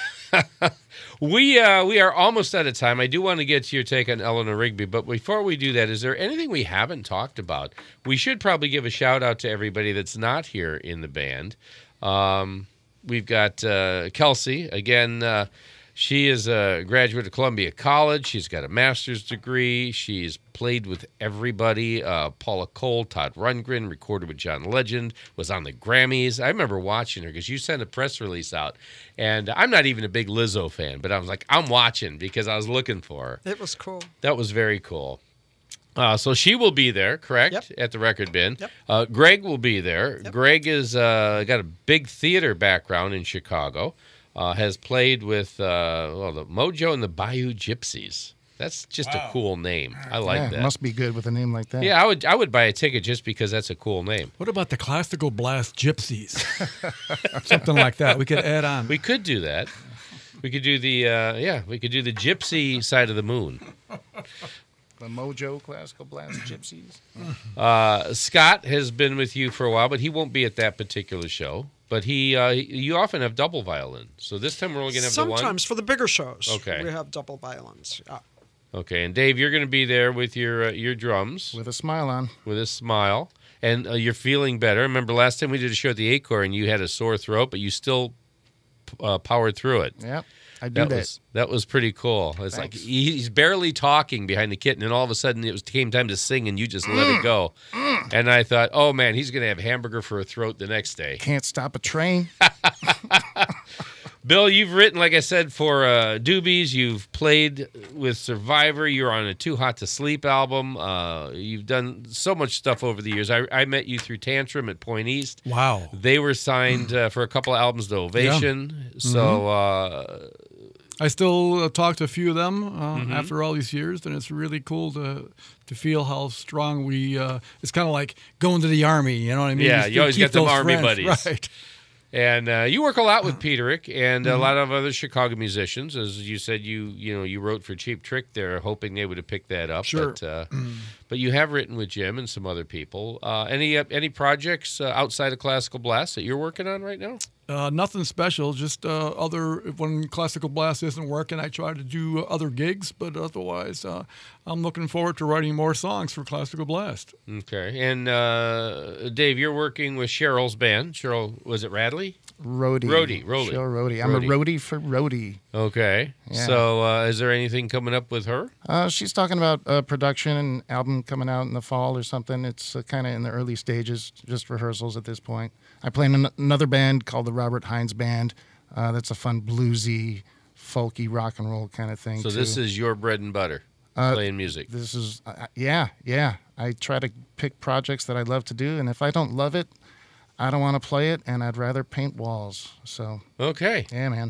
We uh, we are almost out of time. I do want to get to your take on Eleanor Rigby, but before we do that, is there anything we haven't talked about? We should probably give a shout out to everybody that's not here in the band. Um, we've got uh, Kelsey again. Uh, she is a graduate of Columbia College. She's got a master's degree. She's played with everybody. Uh, Paula Cole, Todd Rundgren, recorded with John Legend, was on the Grammys. I remember watching her because you sent a press release out. And I'm not even a big Lizzo fan, but I was like, I'm watching because I was looking for her. It was cool. That was very cool. Uh, so she will be there, correct, Yep. at the Record Bin. Yep. Uh, Greg will be there. Yep. Greg has uh, got a big theater background in Chicago. Uh, has played with uh, well, the Mojo and the Bayou Gypsies. That's just a cool name. I like yeah, that. must be good with a name like that. Yeah, I would I would buy a ticket just because that's a cool name. What about the Classical Blast Gypsies? Something like that. We could add on. We could do that. We could do the uh, yeah. We could do the Gypsy side of the moon. The Mojo Classical Blast Gypsies. Uh, Scott has been with you for a while, but he won't be at that particular show. But he, uh, you often have double violin. So this time we're only going to have the one. Sometimes for the bigger shows, Okay. we have double violins. Yeah. Okay, and Dave, you're going to be there with your uh, your drums With a smile on. with a smile, and uh, you're feeling better. Remember last time we did a show at the Acorn, and you had a sore throat, but you still uh, powered through it. Yep. I do That that. was that was pretty cool. It's like Thanks. he- he's barely talking behind the kit, and then all of a sudden it was came time to sing, and you just let it go. And I thought, oh man, he's going to have hamburger for a throat the next day. Can't stop a train. Bill, you've written, like I said, for uh, Doobies. You've played with Survivor. You're on a Too Hot to Sleep album. Uh, you've done so much stuff over the years. I, I met you through Tantrum at Point East. Wow. They were signed uh, for a couple of albums to Ovation. So, uh, I still uh, talk to a few of them uh, Mm-hmm. after all these years, and it's really cool to to feel how strong we. Uh, it's kind of like going to the army. You know what I mean? Yeah, still you always keep got them those army friends, buddies. right? and uh, you work a lot with Peterick and a lot of other Chicago musicians. As you said, you you know you wrote for Cheap Trick there, hoping they would have picked that up. Sure. But, uh, but you have written with Jim and some other people. Uh, any uh, any projects uh, outside of Classical Blast that you're working on right now? Uh, nothing special, just uh, other. When Classical Blast isn't working, I try to do other gigs, but otherwise, uh, I'm looking forward to writing more songs for Classical Blast. Okay. And uh, Dave, you're working with Cheryl's band. Cheryl, was it Radley? Roadie. Roadie, Roadie. Cheryl Roadie. I'm Roadie. a roadie for Roadie. Okay. Yeah. So uh, is there anything coming up with her? Uh, she's talking about uh, production and album coming out in the fall or something. It's uh, kind of in the early stages, just rehearsals at this point. I play in an- another band called the Robert Hines Band. Uh, that's a fun bluesy, folky rock and roll kind of thing. So too. this is your bread and butter, Uh, playing music. This is, uh, yeah, yeah. I try to pick projects that I love to do, and if I don't love it, I don't want to play it, and I'd rather paint walls. So, Okay. yeah, man.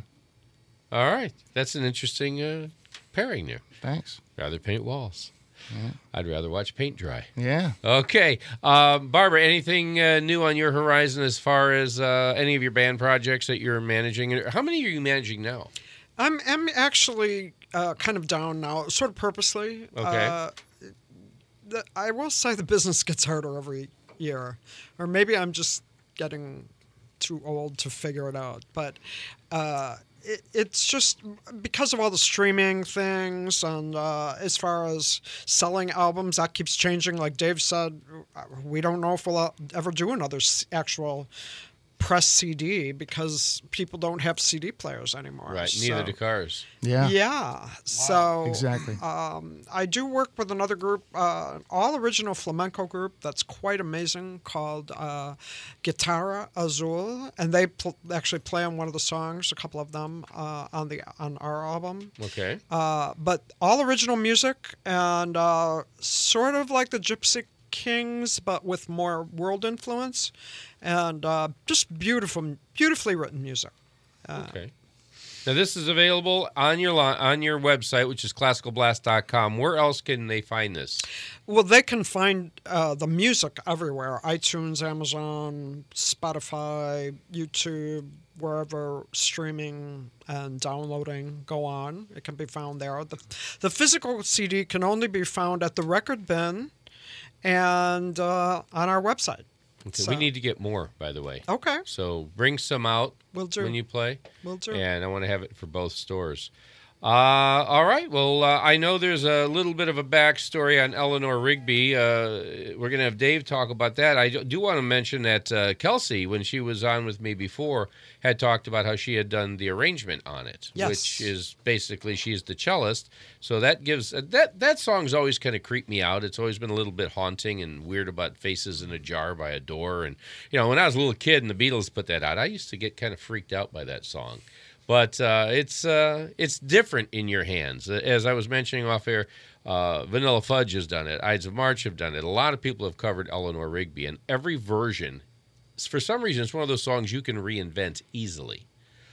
All right. That's an interesting uh, pairing there. Thanks. Rather paint walls. I'd rather watch paint dry. Yeah. Okay. Uh, Barbara, anything uh, new on your horizon as far as uh, any of your band projects that you're managing? How many are you managing now? I'm, I'm actually uh, kind of down now, sort of purposely. Okay. Uh, the, I will say the business gets harder every year, or maybe I'm just getting too old to figure it out. But uh, it, it's just because of all the streaming things, and uh, as far as selling albums, that keeps changing. Like Dave said, we don't know if we'll ever do another s- actual press C D because people don't have C D players anymore. Right. Neither so- do cars. Yeah. Yeah. So Exactly. um, I do work with another group, uh, all original flamenco group that's quite amazing called uh, Guitarra Azul, and they pl- actually play on one of the songs, a couple of them uh, on the on our album. Okay. Uh, but all original music and uh, sort of like the Gypsy Kings, but with more world influence, and uh, just beautiful, beautifully written music. Uh, Okay. Now this is available on your li- on your website, which is classical blast dot com. Where else can they find this? Well, they can find uh, the music everywhere: iTunes, Amazon, Spotify, YouTube, wherever streaming and downloading go on. It can be found there. The, the physical C D can only be found at the Record Bin and uh, on our website. Okay. So- We need to get more, by the way. Okay, So bring some out will do. when you play. will do. And I want to have it for both stores. Uh, all right. Well, uh, I know there's a little bit of a backstory on Eleanor Rigby. Uh, we're going to have Dave talk about that. I do, do want to mention that uh, Kelsey, when she was on with me before, had talked about how she had done the arrangement on it, Yes. which is basically she's the cellist. So that gives uh, that that song's always kind of creeped me out. It's always been a little bit haunting and weird about faces in a jar by a door. And you know, when I was a little kid and the Beatles put that out, I used to get kind of freaked out by that song. But uh, it's uh, it's different in your hands. As I was mentioning off air, uh, Vanilla Fudge has done it. Ides of March have done it. A lot of people have covered Eleanor Rigby, and every version, for some reason, it's one of those songs you can reinvent easily.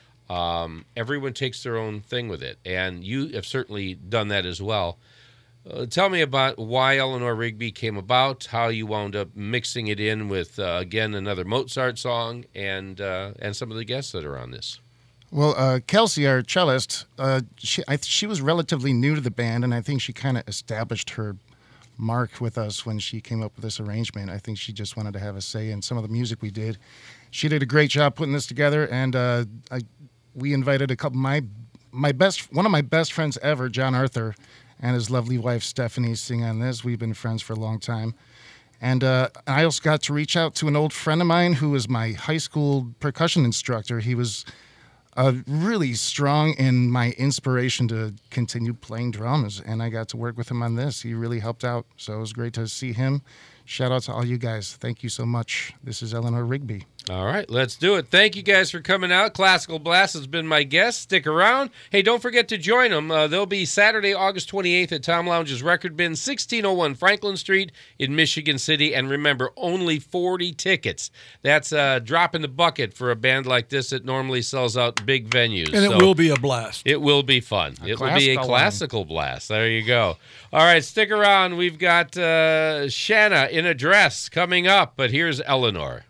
Um, everyone takes their own thing with it, and you have certainly done that as well. Uh, tell me about why Eleanor Rigby came about, how you wound up mixing it in with, uh, again, another Mozart song, and uh, and some of the guests that are on this. Well, uh, Kelsey, our cellist, uh, she, I, she was relatively new to the band, and I think she kind of established her mark with us when she came up with this arrangement. I think she just wanted to have a say in some of the music we did. She did a great job putting this together, and uh, I, we invited a couple my my best one of my best friends ever, John Arthur, and his lovely wife Stephanie sing on this. We've been friends for a long time. And uh, I also got to reach out to an old friend of mine who was my high school percussion instructor. He was uh, really strong in my inspiration to continue playing drums, and I got to work with him on this. He really helped out, so it was great to see him. Shout out to all you guys. Thank you so much. This is Eleanor Rigby. All right, let's do it. Thank you guys for coming out. Classical Blast has been my guest. Stick around. Hey, don't forget to join them. Uh, they'll be Saturday, August twenty-eighth at Tom Lounge's Record Bin, sixteen oh one Franklin Street in Michigan City. And remember, only forty tickets. That's a drop in the bucket for a band like this that normally sells out big venues. And it So will be a blast. It will be fun. A it will be a classical one. classical blast. There you go. All right, stick around. We've got uh, Shanna in a dress coming up, but here's Eleanor.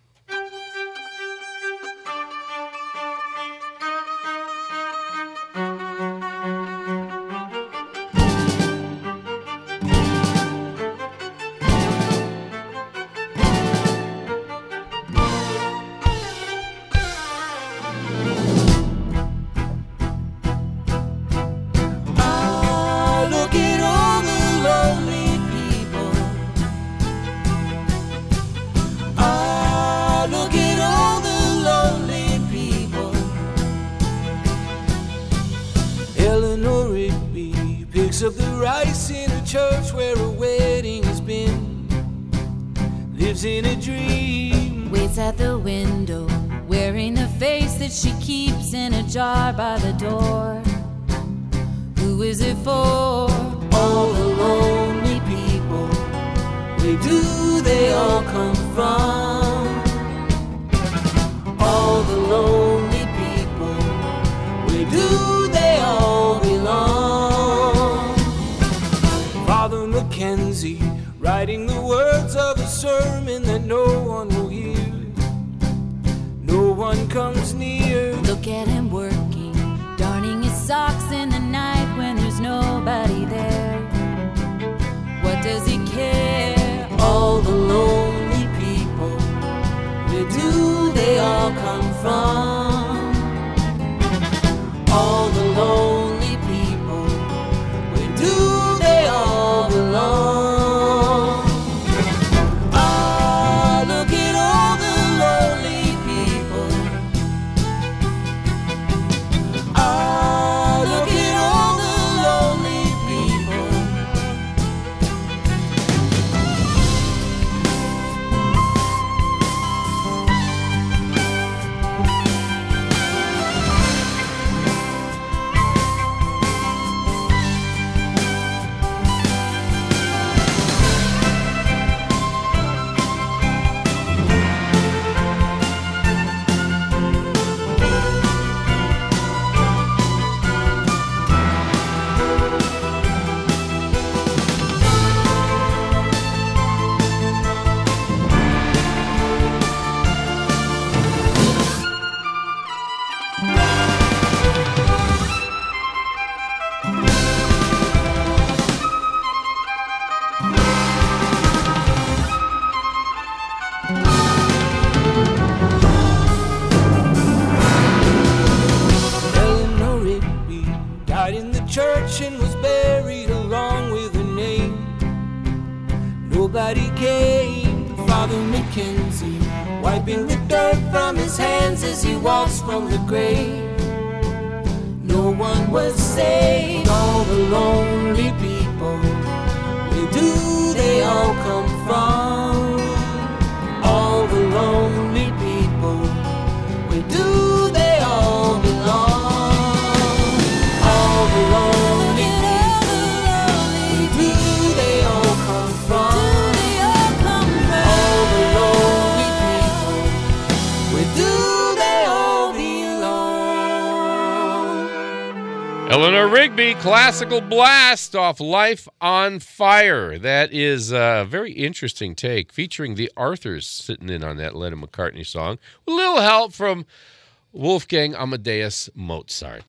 I look at all the love Boiled the rice in a church where a wedding has been. Lives in a dream. Waits at the window, wearing the face that she keeps in a jar by the door. Who is it for? All the lonely people. Where do they all come from? All the lonely people. Where do they all belong? Father Mackenzie, writing the words of a sermon that no one will hear. No one comes near. Look at him working, darning his socks in the night when there's nobody there. What does he care? All the lonely people, where do they all come from? All the lonely people, where do they all belong? Ah, look at all the lonely people. Ah, look at all the lonely people. Eleanor Rigby died in the church and was buried along with her name. Nobody came. Father Mackenzie, wiping the dirt from his hands as he walks from the grave. No one was saved. All the lonely people, where do they all come from? All the lonely people, where do they all belong? All the lonely people, where do they all come from? All the lonely people, where do they all belong? Eleanor Rigby, Classical Blast off Life on Fire. That is a very interesting take, featuring the Arthurs sitting in on that Lennon McCartney song. With a little help from Wolfgang Amadeus Mozart.